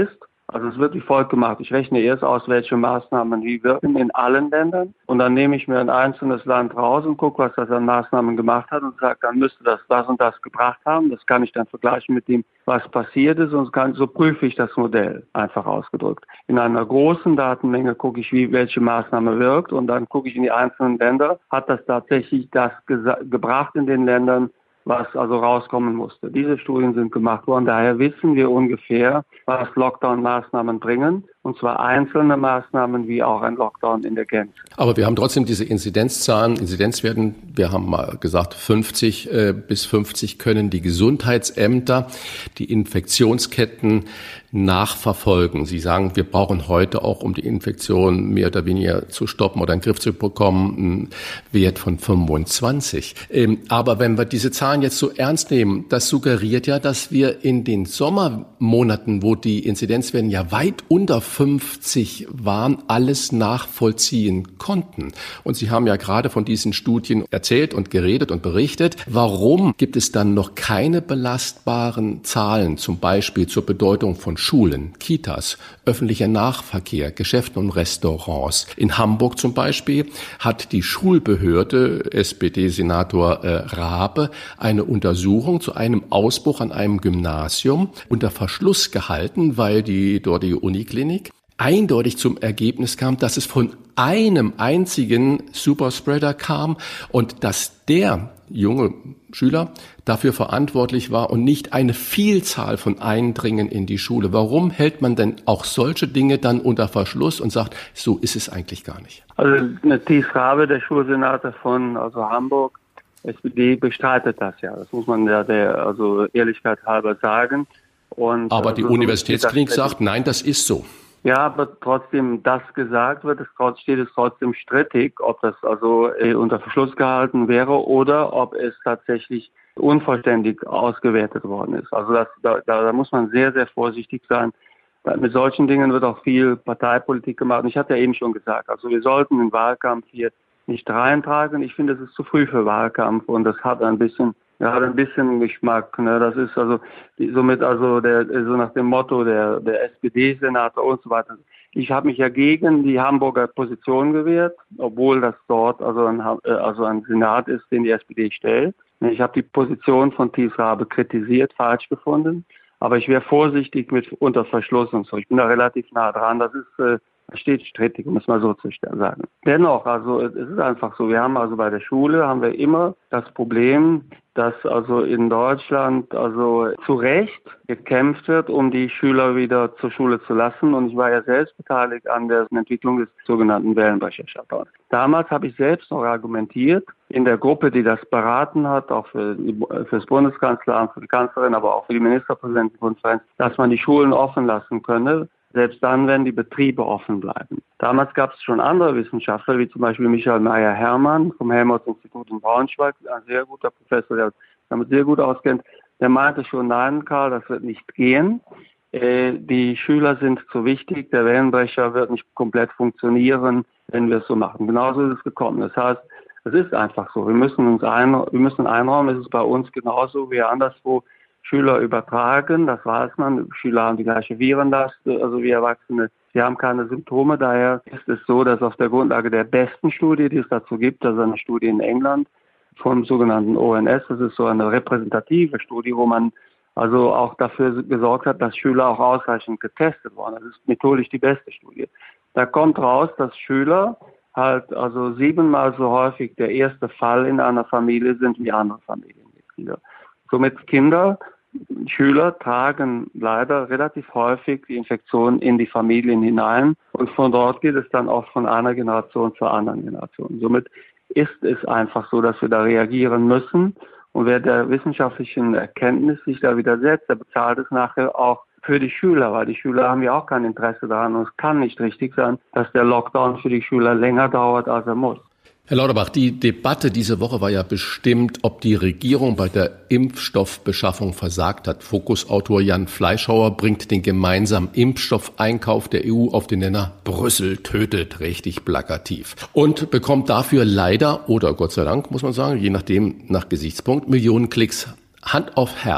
Also es wird wie folgt gemacht. Ich rechne erst aus, welche Maßnahmen wie wirken in allen Ländern. Und dann nehme ich mir ein einzelnes Land raus und gucke, was das an Maßnahmen gemacht hat und sage, dann müsste das das und das gebracht haben. Das kann ich dann vergleichen mit dem, was passiert ist. Und kann, so prüfe ich das Modell, einfach ausgedrückt. In einer großen Datenmenge gucke ich, wie welche Maßnahme wirkt. Und dann gucke ich in die einzelnen Länder. Hat das tatsächlich das gesa- gebracht in den Ländern, was also rauskommen musste. Diese Studien sind gemacht worden. Daher wissen wir ungefähr, was Lockdown-Maßnahmen bringen. Und zwar einzelne Maßnahmen wie auch ein Lockdown in der Gänze. Aber wir haben trotzdem diese Inzidenzzahlen, Inzidenzwerten. Wir haben mal gesagt, fünfzig äh, bis fünfzig können die Gesundheitsämter die Infektionsketten nachverfolgen. Sie sagen, wir brauchen heute auch, um die Infektion mehr oder weniger zu stoppen oder in den Griff zu bekommen, einen Wert von fünfundzwanzig. Ähm, aber wenn wir diese Zahlen jetzt so ernst nehmen, das suggeriert ja, dass wir in den Sommermonaten, wo die Inzidenzwerte ja weit unter fünfzig waren, alles nachvollziehen konnten. Und Sie haben ja gerade von diesen Studien erzählt und geredet und berichtet. Warum gibt es dann noch keine belastbaren Zahlen, zum Beispiel zur Bedeutung von Schulen, Kitas, öffentlicher Nahverkehr, Geschäften und Restaurants? In Hamburg zum Beispiel hat die Schulbehörde, S P D-Senator äh, Rabe, eine Untersuchung zu einem Ausbruch an einem Gymnasium unter Verschluss gehalten, weil die dortige Uniklinik eindeutig zum Ergebnis kam, dass es von einem einzigen Superspreader kam und dass der junge Schüler dafür verantwortlich war und nicht eine Vielzahl von Eindringen in die Schule. Warum hält man denn auch solche Dinge dann unter Verschluss und sagt, so ist es eigentlich gar nicht? Also Thies Rabe, der Schulsenator von also Hamburg, S P D, bestreitet das ja. Das muss man ja der also Ehrlichkeit halber sagen. Und, aber die also, Universitätsklinik sagt, nein, das ist so. Ja, aber trotzdem, das gesagt wird, es steht es trotzdem strittig, ob das also äh, unter Verschluss gehalten wäre oder ob es tatsächlich unvollständig ausgewertet worden ist. Also das, da, da muss man sehr, sehr vorsichtig sein. Mit solchen Dingen wird auch viel Parteipolitik gemacht. Und ich hatte ja eben schon gesagt, also wir sollten den Wahlkampf hier nicht reintragen. Ich finde, es ist zu früh für Wahlkampf und das hat ein bisschen Ja, hat ein bisschen Geschmack. Ne? Das ist also die, somit also der so nach dem Motto der der S P D-Senator und so weiter. Ich habe mich ja gegen die Hamburger Position gewehrt, obwohl das dort also ein also ein Senat ist, den die S P D stellt. Ich habe die Position von Thies Rabe kritisiert, falsch gefunden, aber ich wäre vorsichtig mit unter Verschluss und so. Ich bin da relativ nah dran. Das ist äh, Das steht strittig, um es mal so zu sagen. Dennoch, also es ist einfach so, wir haben also bei der Schule haben wir immer das Problem, dass also in Deutschland also zu Recht gekämpft wird, um die Schüler wieder zur Schule zu lassen. Und ich war ja selbst beteiligt an der Entwicklung des sogenannten Wellenbrecher-Shutdowns. Damals habe ich selbst noch argumentiert, in der Gruppe, die das beraten hat, auch für, die, für das Bundeskanzleramt, für die Kanzlerin, aber auch für die Ministerpräsidentenkonferenz, dass man die Schulen offen lassen könne, selbst dann, wenn die Betriebe offen bleiben. Damals gab es schon andere Wissenschaftler, wie zum Beispiel Michael Meyer-Hermann vom Helmholtz-Institut in Braunschweig, ein sehr guter Professor, der damit sehr gut auskennt. Der meinte schon, nein, Karl, das wird nicht gehen. Äh, die Schüler sind zu wichtig, der Wellenbrecher wird nicht komplett funktionieren, wenn wir es so machen. Genauso ist es gekommen. Das heißt, es ist einfach so. Wir müssen uns ein, wir müssen einräumen, es ist bei uns genauso wie anderswo. Schüler übertragen, das weiß man. Schüler haben die gleiche Virenlast, also wie Erwachsene. Sie haben keine Symptome. Daher ist es so, dass auf der Grundlage der besten Studie, die es dazu gibt, also eine Studie in England vom sogenannten O N S, das ist so eine repräsentative Studie, wo man also auch dafür gesorgt hat, dass Schüler auch ausreichend getestet wurden. Das ist methodisch die beste Studie. Da kommt raus, dass Schüler halt also siebenmal so häufig der erste Fall in einer Familie sind wie andere Familienmitglieder. Somit Kinder Schüler tragen leider relativ häufig die Infektion in die Familien hinein und von dort geht es dann auch von einer Generation zur anderen Generation. Somit ist es einfach so, dass wir da reagieren müssen und wer der wissenschaftlichen Erkenntnis sich da widersetzt, der bezahlt es nachher auch für die Schüler, weil die Schüler haben ja auch kein Interesse daran und es kann nicht richtig sein, dass der Lockdown für die Schüler länger dauert, als er muss. Herr Lauterbach, die Debatte diese Woche war ja bestimmt, ob die Regierung bei der Impfstoffbeschaffung versagt hat. Fokus-Autor Jan Fleischhauer bringt den gemeinsamen Impfstoffeinkauf der E U auf den Nenner Brüssel tötet, richtig plakativ. Und bekommt dafür leider, oder Gott sei Dank, muss man sagen, je nachdem nach Gesichtspunkt, Millionen Klicks. Hand auf Herz.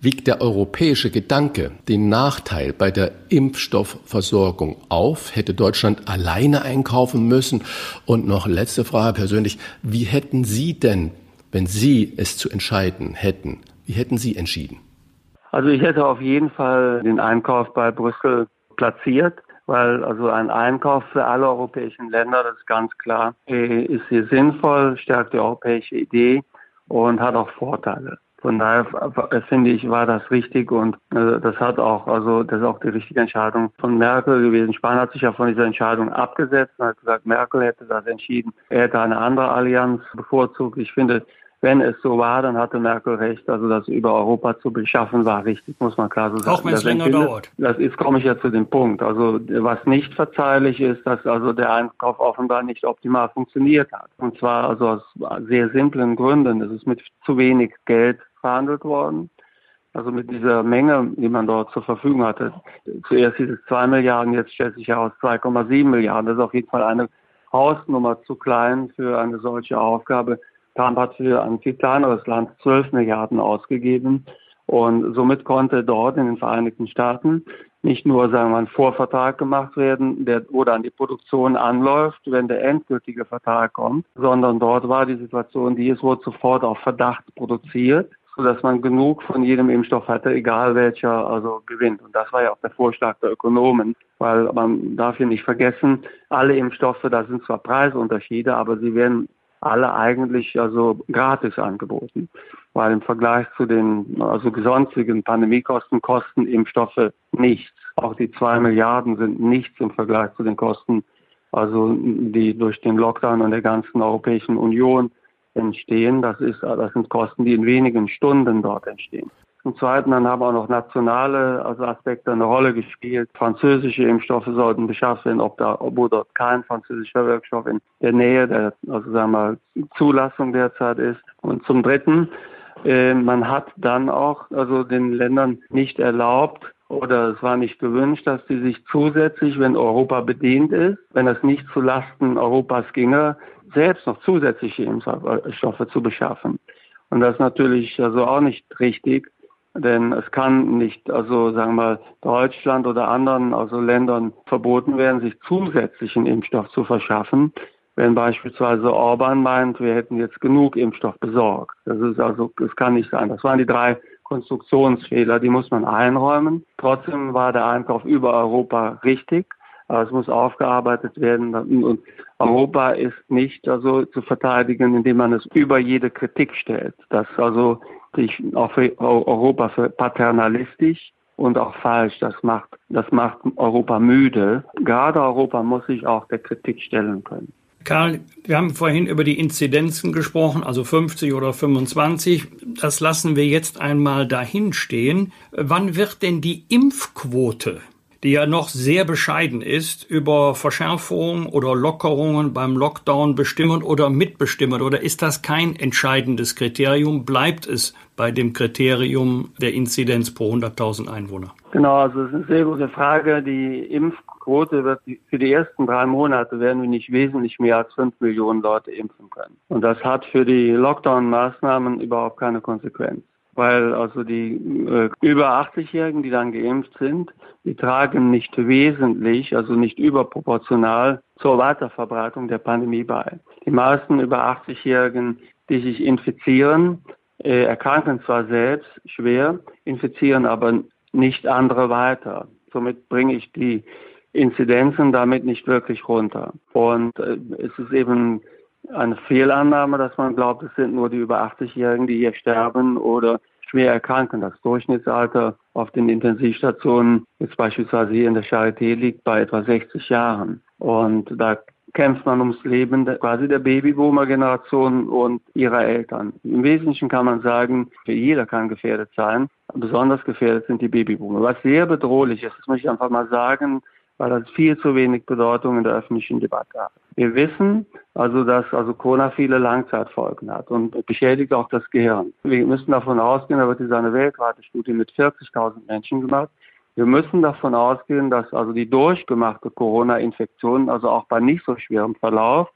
Wiegt der europäische Gedanke den Nachteil bei der Impfstoffversorgung auf? Hätte Deutschland alleine einkaufen müssen? Und noch letzte Frage persönlich, wie hätten Sie denn, wenn Sie es zu entscheiden hätten, wie hätten Sie entschieden? Also ich hätte auf jeden Fall den Einkauf bei Brüssel platziert, weil also ein Einkauf für alle europäischen Länder, das ist ganz klar, ist hier sinnvoll, stärkt die europäische Idee und hat auch Vorteile. Von daher finde ich, war das richtig und äh, das hat auch, also das ist auch die richtige Entscheidung von Merkel gewesen. Spahn hat sich ja von dieser Entscheidung abgesetzt und hat gesagt, Merkel hätte das entschieden. Er hätte eine andere Allianz bevorzugt. Ich finde, wenn es so war, dann hatte Merkel recht. Also das über Europa zu beschaffen war richtig, muss man klar so sagen. Auch wenn es länger dauert. Das ist, komme ich ja zu dem Punkt. Also was nicht verzeihlich ist, dass also der Einkauf offenbar nicht optimal funktioniert hat. Und zwar also aus sehr simplen Gründen. Es ist mit zu wenig Geld verhandelt worden. Also mit dieser Menge, die man dort zur Verfügung hatte. Zuerst hieß es zwei Milliarden, jetzt stellt sich heraus zwei Komma sieben Milliarden. Das ist auf jeden Fall eine Hausnummer zu klein für eine solche Aufgabe. Trump hat für ein viel kleineres Land zwölf Milliarden ausgegeben und somit konnte dort in den Vereinigten Staaten nicht nur, sagen wir mal, ein Vorvertrag gemacht werden, der, wo dann die Produktion anläuft, wenn der endgültige Vertrag kommt, sondern dort war die Situation, die es wurde sofort auf Verdacht produziert, sodass man genug von jedem Impfstoff hatte, egal welcher also gewinnt. Und das war ja auch der Vorschlag der Ökonomen, weil man darf hier nicht vergessen, alle Impfstoffe, da sind zwar Preisunterschiede, aber sie werden alle eigentlich also gratis angeboten, weil im Vergleich zu den also sonstigen Pandemiekosten kosten Impfstoffe nichts. Auch die zwei Milliarden sind nichts im Vergleich zu den Kosten, also die durch den Lockdown und der ganzen Europäischen Union entstehen. Das ist, das sind Kosten, die in wenigen Stunden dort entstehen. Zum Zweiten dann haben auch noch nationale also Aspekte eine Rolle gespielt. Französische Impfstoffe sollten beschafft werden, ob da, obwohl dort kein französischer Wirkstoff in der Nähe der, also sagen wir mal, Zulassung derzeit ist. Und zum Dritten, äh, man hat dann auch also den Ländern nicht erlaubt oder es war nicht gewünscht, dass sie sich zusätzlich, wenn Europa bedient ist, wenn das nicht zu Lasten Europas ginge, selbst noch zusätzliche Impfstoffe zu beschaffen. Und das ist natürlich also auch nicht richtig. Denn es kann nicht, also sagen wir mal, Deutschland oder anderen also Ländern verboten werden, sich zusätzlichen Impfstoff zu verschaffen, wenn beispielsweise Orban meint, wir hätten jetzt genug Impfstoff besorgt. Das ist also, das kann nicht sein. Das waren die drei Konstruktionsfehler, die muss man einräumen. Trotzdem war der Einkauf über Europa richtig. Aber es muss aufgearbeitet werden und Europa ist nicht also zu verteidigen, indem man es über jede Kritik stellt. Das also sich auch für Europa für paternalistisch und auch falsch. Das macht, das macht Europa müde. Gerade Europa muss sich auch der Kritik stellen können. Karl, wir haben vorhin über die Inzidenzen gesprochen, also fünfzig oder fünfundzwanzig. Das lassen wir jetzt einmal dahin stehen. Wann wird denn die Impfquote, die ja noch sehr bescheiden ist, über Verschärfungen oder Lockerungen beim Lockdown bestimmen oder mitbestimmen? Oder ist das kein entscheidendes Kriterium? Bleibt es bei dem Kriterium der Inzidenz pro hunderttausend Einwohner? Genau, also das ist eine sehr gute Frage. Die Impfquote wird für die ersten drei Monate werden wir nicht wesentlich mehr als fünf Millionen Leute impfen können. Und das hat für die Lockdown-Maßnahmen überhaupt keine Konsequenz. Weil also die äh, über achtzig-Jährigen, die dann geimpft sind, die tragen nicht wesentlich, also nicht überproportional zur Weiterverbreitung der Pandemie bei. Die meisten über achtzig-Jährigen, die sich infizieren, äh, erkranken zwar selbst schwer, infizieren aber nicht andere weiter. Somit bringe ich die Inzidenzen damit nicht wirklich runter. Und äh, es ist eben eine Fehlannahme, dass man glaubt, es sind nur die über achtzig-Jährigen, die hier sterben oder schwer erkranken. Das Durchschnittsalter auf den Intensivstationen, jetzt beispielsweise hier in der Charité, liegt bei etwa sechzig Jahren. Und da kämpft man ums Leben quasi der Babyboomer-Generation und ihrer Eltern. Im Wesentlichen kann man sagen, jeder kann gefährdet sein. Besonders gefährdet sind die Babyboomer. Was sehr bedrohlich ist, das möchte ich einfach mal sagen, weil das viel zu wenig Bedeutung in der öffentlichen Debatte hat. Wir wissen also, dass also Corona viele Langzeitfolgen hat und beschädigt auch das Gehirn. Wir müssen davon ausgehen, da wird diese eine weltweite Studie mit vierzigtausend Menschen gemacht. Wir müssen davon ausgehen, dass also die durchgemachte Corona-Infektion, also auch bei nicht so schwerem Verlauf,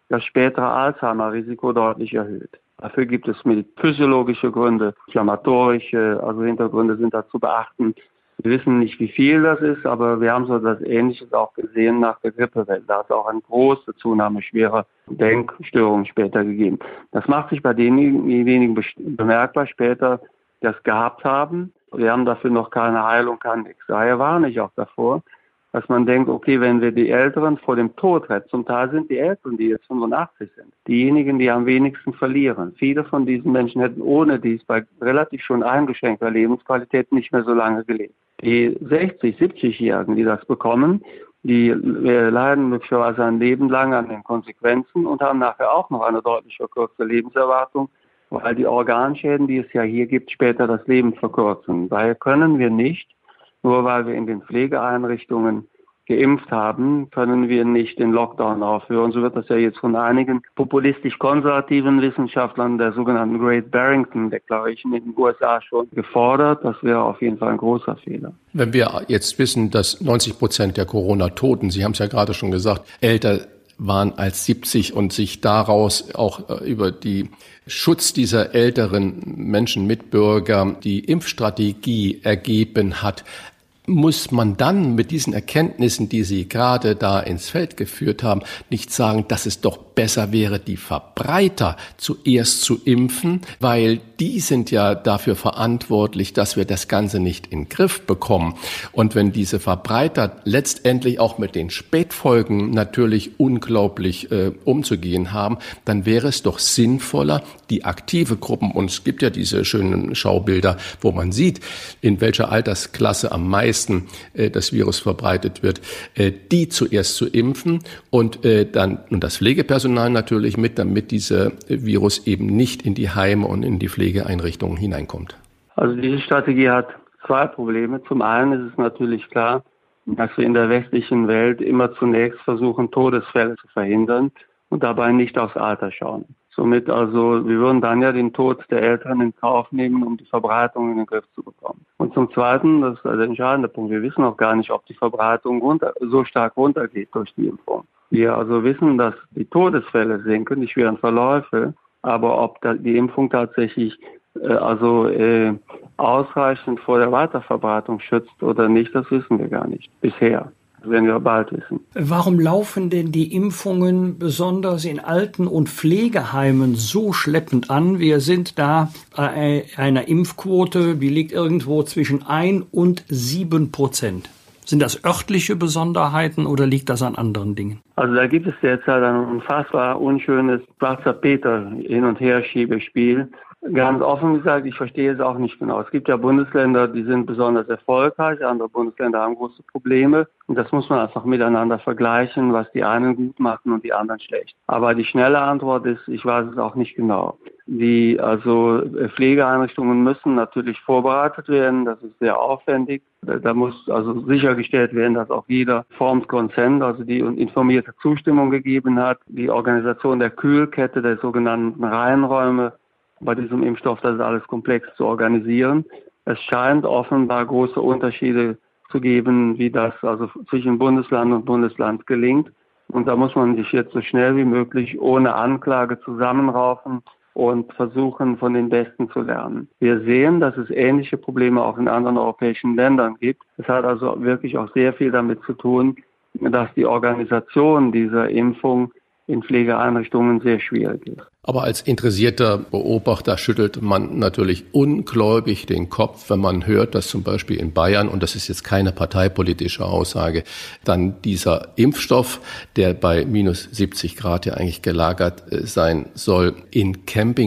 das spätere Alzheimer-Risiko deutlich erhöht. Dafür gibt es physiologische Gründe, inflammatorische, also Hintergründe sind da zu beachten. Wir wissen nicht, wie viel das ist, aber wir haben so das Ähnliches auch gesehen nach der Grippewelle. Da hat es auch eine große Zunahme schwerer Denkstörungen später gegeben. Das macht sich bei denjenigen bemerkbar später, die das gehabt haben. Wir haben dafür noch keine Heilung, kann nichts. Daher warne ich auch davor, dass man denkt, okay, wenn wir die Älteren vor dem Tod retten, zum Teil sind die Älteren, die jetzt fünfundachtzig sind, diejenigen, die am wenigsten verlieren. Viele von diesen Menschen hätten ohne dies bei relativ schon eingeschränkter Lebensqualität nicht mehr so lange gelebt. Die sechzig-, siebzigjährigen, die das bekommen, die leiden möglicherweise ein Leben lang an den Konsequenzen und haben nachher auch noch eine deutlich verkürzte Lebenserwartung, weil die Organschäden, die es ja hier gibt, später das Leben verkürzen. Daher können wir nicht, nur weil wir in den Pflegeeinrichtungen geimpft haben, können wir nicht den Lockdown aufhören. So wird das ja jetzt von einigen populistisch-konservativen Wissenschaftlern der sogenannten Great Barrington Declaration in den U S A schon gefordert. Das wäre auf jeden Fall ein großer Fehler. Wenn wir jetzt wissen, dass neunzig Prozent der Corona-Toten, Sie haben es ja gerade schon gesagt, älter waren als siebzig und sich daraus auch über die Schutz dieser älteren Menschen, Mitbürger, die Impfstrategie ergeben hat, muss man dann mit diesen Erkenntnissen, die Sie gerade da ins Feld geführt haben, nicht sagen, dass es doch besser wäre, die Verbreiter zuerst zu impfen, weil die sind ja dafür verantwortlich, dass wir das Ganze nicht in den Griff bekommen. Und wenn diese Verbreiter letztendlich auch mit den Spätfolgen natürlich unglaublich äh, umzugehen haben, dann wäre es doch sinnvoller, die aktive Gruppen, und es gibt ja diese schönen Schaubilder, wo man sieht, in welcher Altersklasse am meisten das Virus verbreitet wird, die zuerst zu impfen und dann und das Pflegepersonal natürlich mit, damit dieser Virus eben nicht in die Heime und in die Pflegeeinrichtungen hineinkommt. Also diese Strategie hat zwei Probleme. Zum einen ist es natürlich klar, dass wir in der westlichen Welt immer zunächst versuchen, Todesfälle zu verhindern und dabei nicht aufs Alter schauen. Somit also, wir würden dann ja den Tod der Älteren in Kauf nehmen, um die Verbreitung in den Griff zu bekommen. Und zum Zweiten, das ist der entscheidende Punkt, wir wissen auch gar nicht, ob die Verbreitung runter, so stark runtergeht durch die Impfung. Wir also wissen, dass die Todesfälle sinken, die schweren Verläufe, aber ob die Impfung tatsächlich äh, also äh, ausreichend vor der Weiterverbreitung schützt oder nicht, das wissen wir gar nicht bisher. Das werden wir bald wissen. Warum laufen denn die Impfungen besonders in Alten- und Pflegeheimen so schleppend an? Wir sind da bei einer Impfquote, die liegt irgendwo zwischen ein und sieben Prozent. Sind das örtliche Besonderheiten oder liegt das an anderen Dingen? Also da gibt es derzeit ein unfassbar unschönes schwarzer Peter Hin- und Herschiebespiel. Ganz offen gesagt, ich verstehe es auch nicht genau. Es gibt ja Bundesländer, die sind besonders erfolgreich, andere Bundesländer haben große Probleme. Und das muss man einfach miteinander vergleichen, was die einen gut machen und die anderen schlecht. Aber die schnelle Antwort ist, ich weiß es auch nicht genau. Die also Pflegeeinrichtungen müssen natürlich vorbereitet werden, das ist sehr aufwendig. Da muss also sichergestellt werden, dass auch jeder Formed Consent, also die informierte Zustimmung gegeben hat. Die Organisation der Kühlkette, der sogenannten Reinräume, bei diesem Impfstoff, das ist alles komplex zu organisieren. Es scheint offenbar große Unterschiede zu geben, wie das also zwischen Bundesland und Bundesland gelingt. Und da muss man sich jetzt so schnell wie möglich ohne Anklage zusammenraufen und versuchen, von den Besten zu lernen. Wir sehen, dass es ähnliche Probleme auch in anderen europäischen Ländern gibt. Es hat also wirklich auch sehr viel damit zu tun, dass die Organisation dieser Impfung in Pflegeeinrichtungen sehr schwierig ist. Aber als interessierter Beobachter schüttelt man natürlich ungläubig den Kopf, wenn man hört, dass zum Beispiel in Bayern, und das ist jetzt keine parteipolitische Aussage, dann dieser Impfstoff, der bei minus siebzig Grad ja eigentlich gelagert sein soll, in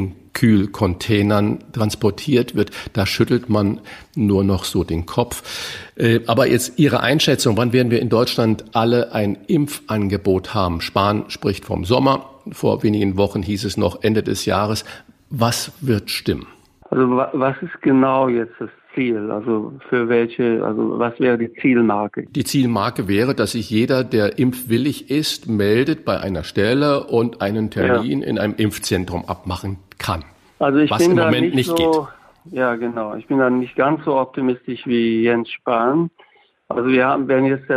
Campingkühlcontainern transportiert wird. Da schüttelt man nur noch so den Kopf. Aber jetzt Ihre Einschätzung, wann werden wir in Deutschland alle ein Impfangebot haben? Spahn spricht vom Sommer. Vor wenigen Wochen hieß es noch Ende des Jahres. Was wird stimmen? Also was ist genau jetzt das Ziel? Also für welche, also was wäre die Zielmarke? Die Zielmarke wäre, dass sich jeder, der impfwillig ist, meldet bei einer Stelle und einen Termin ja. in einem Impfzentrum abmachen kann. Also ich was bin im da Moment nicht, nicht so, geht. Ja, genau. Ich bin da nicht ganz so optimistisch wie Jens Spahn. Also wir haben, wenn jetzt der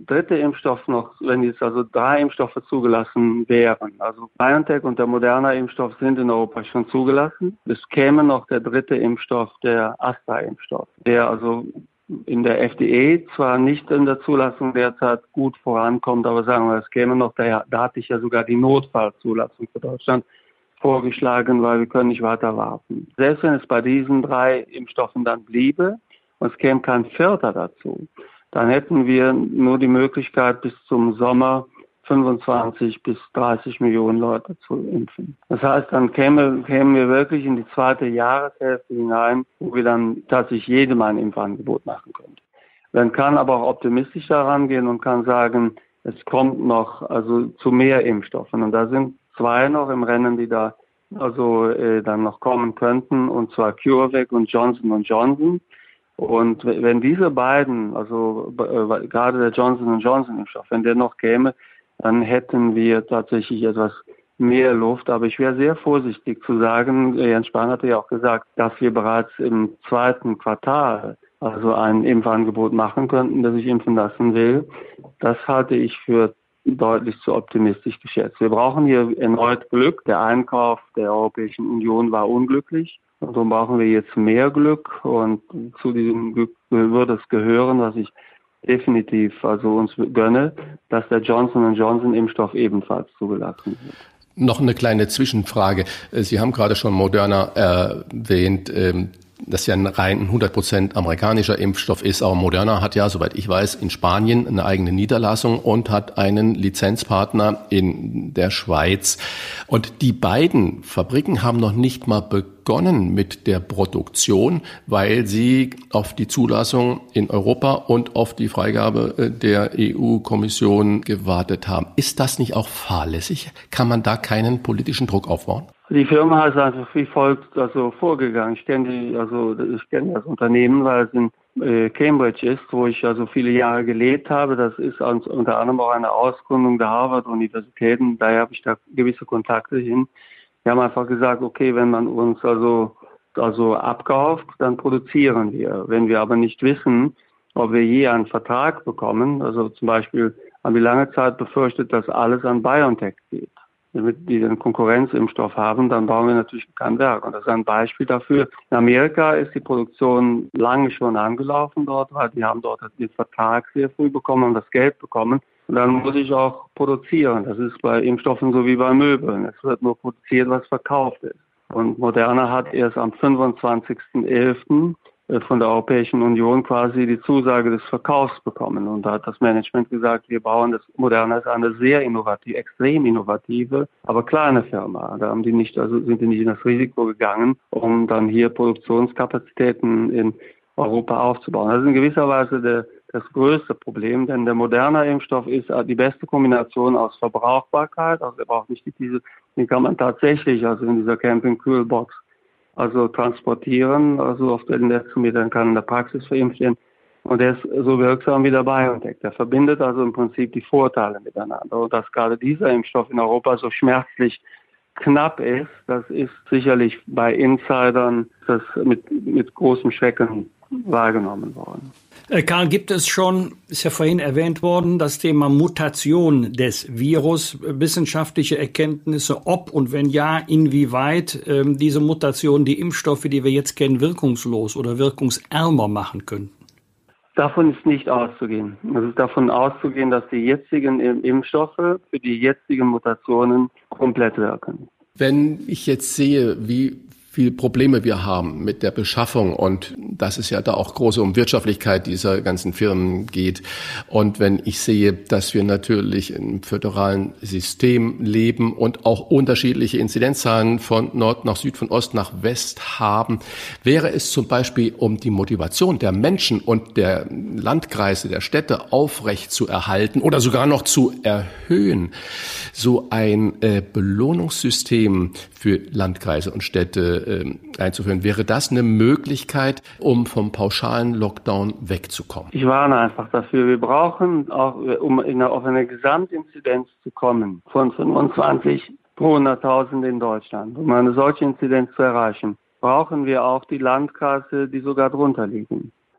dritte Impfstoff noch, wenn jetzt also drei Impfstoffe zugelassen wären, also BioNTech und der Moderna-Impfstoff sind in Europa schon zugelassen. Es käme noch der dritte Impfstoff, der Astra-Impfstoff, der also in der F D A zwar nicht in der Zulassung derzeit gut vorankommt, aber sagen wir, es käme noch, da, da hatte ich ja sogar die Notfallzulassung für Deutschland vorgeschlagen, weil wir können nicht weiter warten. Selbst wenn es bei diesen drei Impfstoffen dann bliebe und es käme kein vierter dazu, dann hätten wir nur die Möglichkeit, bis zum Sommer fünfundzwanzig bis dreißig Millionen Leute zu impfen. Das heißt, dann kämen, kämen wir wirklich in die zweite Jahreshälfte hinein, wo wir dann tatsächlich jedem ein Impfangebot machen könnten. Man kann aber auch optimistisch daran gehen und kann sagen, es kommt noch also zu mehr Impfstoffen. Und da sind zwei noch im Rennen, die da also äh, dann noch kommen könnten, und zwar CureVac und Johnson und Johnson. Und wenn diese beiden, also äh, gerade der Johnson und Johnson Impfstoff, wenn der noch käme, dann hätten wir tatsächlich etwas mehr Luft. Aber ich wäre sehr vorsichtig zu sagen, Jens Spahn hatte ja auch gesagt, dass wir bereits im zweiten Quartal also ein Impfangebot machen könnten, das ich impfen lassen will. Das halte ich für deutlich zu optimistisch geschätzt. Wir brauchen hier erneut Glück. Der Einkauf der Europäischen Union war unglücklich. Und darum brauchen wir jetzt mehr Glück. Und zu diesem Glück würde es gehören, was ich definitiv also uns gönne, dass der Johnson und Johnson Impfstoff ebenfalls zugelassen wird. Noch eine kleine Zwischenfrage. Sie haben gerade schon Moderna erwähnt, das ja ein rein hundert Prozent amerikanischer Impfstoff ist. Aber Moderna hat ja, soweit ich weiß, in Spanien eine eigene Niederlassung und hat einen Lizenzpartner in der Schweiz. Und die beiden Fabriken haben noch nicht mal begonnen mit der Produktion, weil sie auf die Zulassung in Europa und auf die Freigabe der E U-Kommission gewartet haben. Ist das nicht auch fahrlässig? Kann man da keinen politischen Druck aufbauen? Die Firma ist einfach wie folgt also vorgegangen. Ich kenne die, also ich kenne das Unternehmen, weil es in äh, Cambridge ist, wo ich also viele Jahre gelebt habe. Das ist unter anderem auch eine Ausgründung der Harvard-Universitäten. Daher habe ich da gewisse Kontakte hin. Wir haben einfach gesagt, okay, wenn man uns also also abkauft, dann produzieren wir. Wenn wir aber nicht wissen, ob wir je einen Vertrag bekommen, also zum Beispiel haben wir lange Zeit befürchtet, dass alles an BioNTech geht. Damit die den Konkurrenzimpfstoff haben, dann brauchen wir natürlich kein Werk. Und das ist ein Beispiel dafür. In Amerika ist die Produktion lange schon angelaufen dort, weil die haben dort den Vertrag sehr früh bekommen und das Geld bekommen. Und dann muss ich auch produzieren. Das ist bei Impfstoffen so wie bei Möbeln. Es wird nur produziert, was verkauft ist. Und Moderna hat erst am fünfundzwanzigsten elften von der Europäischen Union quasi die Zusage des Verkaufs bekommen. Und da hat das Management gesagt, wir bauen das, Moderna ist eine sehr innovative, extrem innovative, aber kleine Firma. Da haben die nicht, also sind die nicht in das Risiko gegangen, um dann hier Produktionskapazitäten in Europa aufzubauen. Das ist in gewisser Weise der, das größte Problem, denn der Moderna-Impfstoff ist die beste Kombination aus Verbrauchbarkeit, also er braucht nicht diese, die kann man tatsächlich also in dieser Camping-Kühlbox also transportieren, also auf den Letzten kann in der Praxis verimpft werden. Und der ist so wirksam wie der BioNTech. Der verbindet also im Prinzip die Vorteile miteinander. Und dass gerade dieser Impfstoff in Europa so schmerzlich knapp ist, das ist sicherlich bei Insidern das mit, mit großem Schrecken wahrgenommen worden. Karl, gibt es schon, ist ja vorhin erwähnt worden, das Thema Mutation des Virus, wissenschaftliche Erkenntnisse, ob und wenn ja, inwieweit ähm, diese Mutation die Impfstoffe, die wir jetzt kennen, wirkungslos oder wirkungsärmer machen könnten? Davon ist nicht auszugehen. Es ist davon auszugehen, dass die jetzigen Impfstoffe für die jetzigen Mutationen komplett wirken. Wenn ich jetzt sehe, wie viele Probleme wir haben mit der Beschaffung und dass es ja da auch große um Wirtschaftlichkeit dieser ganzen Firmen geht. Und wenn ich sehe, dass wir natürlich im föderalen System leben und auch unterschiedliche Inzidenzzahlen von Nord nach Süd, von Ost nach West haben, wäre es zum Beispiel, um die Motivation der Menschen und der Landkreise, der Städte aufrecht zu erhalten oder sogar noch zu erhöhen, so ein äh, Belohnungssystem für Landkreise und Städte einzuführen. Wäre das eine Möglichkeit, um vom pauschalen Lockdown wegzukommen? Ich warne einfach dafür. Wir brauchen, auch um in eine, auf eine Gesamtinzidenz zu kommen, von fünfundzwanzig pro hunderttausend in Deutschland. Um eine solche Inzidenz zu erreichen, brauchen wir auch die Landkreise, die sogar drunter liegen.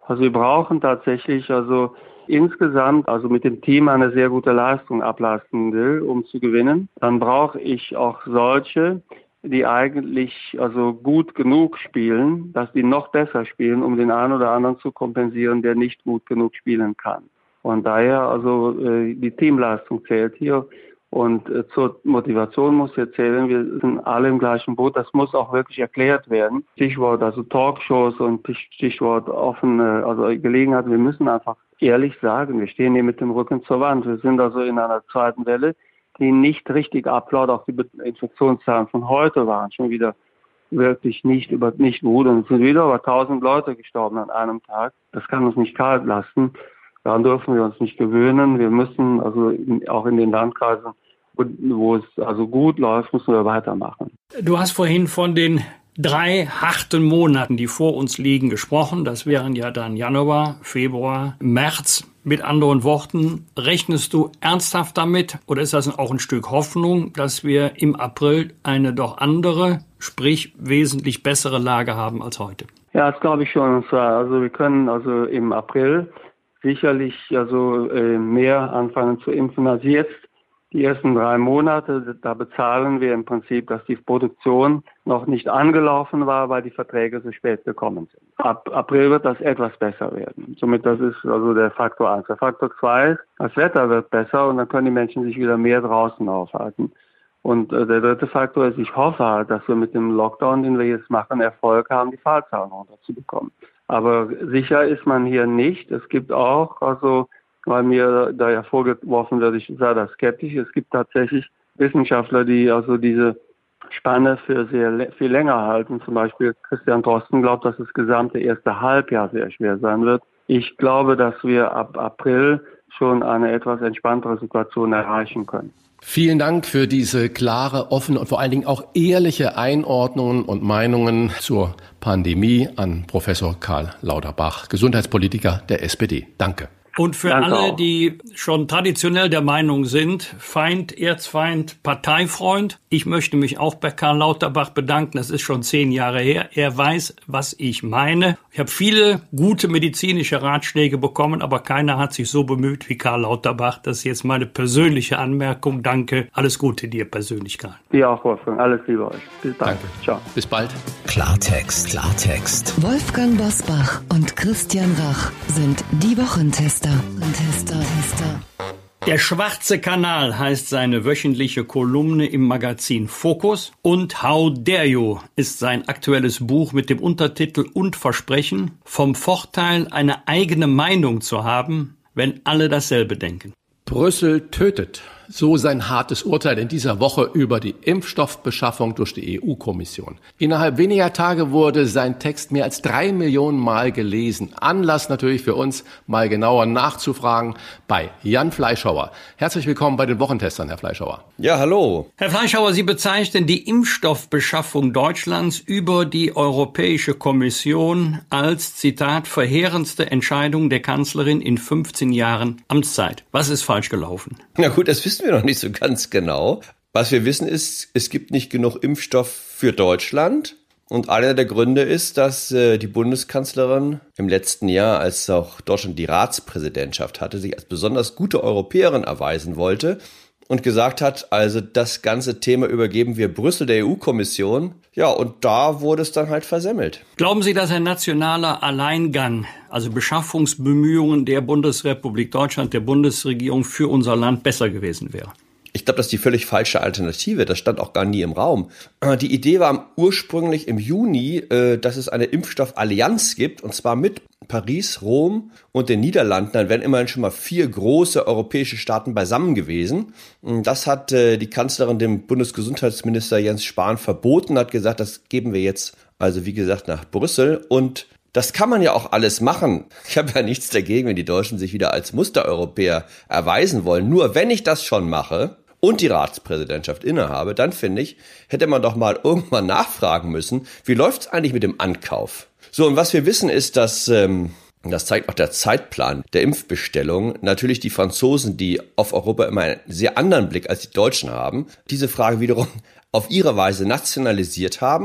Also wir brauchen tatsächlich also insgesamt, also mit dem Team eine sehr gute Leistung ableisten will, um zu gewinnen. Dann brauche ich auch solche, die eigentlich also gut genug spielen, dass die noch besser spielen, um den einen oder anderen zu kompensieren, der nicht gut genug spielen kann. Und daher also äh, die Teamleistung zählt hier. Und äh, zur Motivation muss ich erzählen, wir sind alle im gleichen Boot. Das muss auch wirklich erklärt werden. Stichwort also Talkshows und Stichwort offene also Gelegenheit. Wir müssen einfach ehrlich sagen, wir stehen hier mit dem Rücken zur Wand. Wir sind also in einer zweiten Welle, die nicht richtig ablaut. Auch die Infektionszahlen von heute waren schon wieder wirklich nicht über nicht gut. Und es sind wieder über tausend Leute gestorben an einem Tag. Das kann uns nicht kalt lassen. Daran dürfen wir uns nicht gewöhnen. Wir müssen also in, auch in den Landkreisen, wo, wo es also gut läuft, müssen wir weitermachen. Du hast vorhin von den drei harten Monaten, die vor uns liegen, gesprochen. Das wären ja dann Januar, Februar, März. Mit anderen Worten, rechnest du ernsthaft damit oder ist das auch ein Stück Hoffnung, dass wir im April eine doch andere, sprich wesentlich bessere Lage haben als heute? Ja, das glaube ich schon. Und zwar, also wir können also im April sicherlich also äh, mehr anfangen zu impfen als jetzt. Die ersten drei Monate, da bezahlen wir im Prinzip, dass die Produktion noch nicht angelaufen war, weil die Verträge so spät gekommen sind. Ab April wird das etwas besser werden. Somit, das ist also der Faktor eins. Der Faktor zwei ist, das Wetter wird besser und dann können die Menschen sich wieder mehr draußen aufhalten. Und äh, der dritte Faktor ist, ich hoffe halt, dass wir mit dem Lockdown, den wir jetzt machen, Erfolg haben, die Fallzahlen runterzubekommen. Aber sicher ist man hier nicht. Es gibt auch, also weil mir da ja vorgeworfen wird, ich sei da skeptisch. Es gibt tatsächlich Wissenschaftler, die also diese Spanne für sehr viel länger halten. Zum Beispiel Christian Drosten glaubt, dass das gesamte erste Halbjahr sehr schwer sein wird. Ich glaube, dass wir ab April schon eine etwas entspanntere Situation erreichen können. Vielen Dank für diese klare, offene und vor allen Dingen auch ehrliche Einordnungen und Meinungen zur Pandemie an Professor Karl Lauterbach, Gesundheitspolitiker der S P D. Danke. Und für Danke alle, auch. die schon traditionell der Meinung sind, Feind, Erzfeind, Parteifreund, ich möchte mich auch bei Karl Lauterbach bedanken. Das ist schon zehn Jahre her. Er weiß, was ich meine. Ich habe viele gute medizinische Ratschläge bekommen, aber keiner hat sich so bemüht wie Karl Lauterbach. Das ist jetzt meine persönliche Anmerkung. Danke. Alles Gute dir persönlich, Karl. Dir auch, Wolfgang. Alles Liebe euch. Bis dann. Danke. Ciao. Bis bald. Klartext, Klartext. Wolfgang Bosbach und Christian Rach sind die Wochentester. Tester, Tester. Der Schwarze Kanal heißt seine wöchentliche Kolumne im Magazin Focus und How Dare You ist sein aktuelles Buch mit dem Untertitel Und Versprechen vom Vorteil, eine eigene Meinung zu haben, wenn alle dasselbe denken. Brüssel tötet. So sein hartes Urteil in dieser Woche über die Impfstoffbeschaffung durch die E U-Kommission. Innerhalb weniger Tage wurde sein Text mehr als drei Millionen Mal gelesen. Anlass natürlich für uns, mal genauer nachzufragen bei Jan Fleischhauer. Herzlich willkommen bei den Wochentestern, Herr Fleischhauer. Ja, hallo. Herr Fleischhauer, Sie bezeichnen die Impfstoffbeschaffung Deutschlands über die Europäische Kommission als, Zitat, verheerendste Entscheidung der Kanzlerin in fünfzehn Jahren Amtszeit. Was ist falsch gelaufen? Na gut, das wissen wir noch nicht so ganz genau. Was wir wissen ist, es gibt nicht genug Impfstoff für Deutschland. Und einer der Gründe ist, dass äh, die Bundeskanzlerin im letzten Jahr, als auch Deutschland die Ratspräsidentschaft hatte, sich als besonders gute Europäerin erweisen wollte und gesagt hat, also das ganze Thema übergeben wir Brüssel der E U-Kommission. Ja, und da wurde es dann halt versemmelt. Glauben Sie, dass ein nationaler Alleingang, also Beschaffungsbemühungen der Bundesrepublik Deutschland, der Bundesregierung für unser Land besser gewesen wäre? Ich glaube, das ist die völlig falsche Alternative. Das stand auch gar nie im Raum. Die Idee war ursprünglich im Juni, dass es eine Impfstoffallianz gibt, und zwar mit Paris, Rom und den Niederlanden. Dann wären immerhin schon mal vier große europäische Staaten beisammen gewesen. Das hat die Kanzlerin dem Bundesgesundheitsminister Jens Spahn verboten, hat gesagt, das geben wir jetzt, also wie gesagt, nach Brüssel. Und das kann man ja auch alles machen. Ich habe ja nichts dagegen, wenn die Deutschen sich wieder als Mustereuropäer erweisen wollen. Nur wenn ich das schon mache und die Ratspräsidentschaft innehabe, dann finde ich, hätte man doch mal irgendwann nachfragen müssen, wie läuft's eigentlich mit dem Ankauf? So, und was wir wissen ist, dass, ähm, das zeigt auch der Zeitplan der Impfbestellung, natürlich die Franzosen, die auf Europa immer einen sehr anderen Blick als die Deutschen haben, diese Frage wiederum auf ihre Weise nationalisiert haben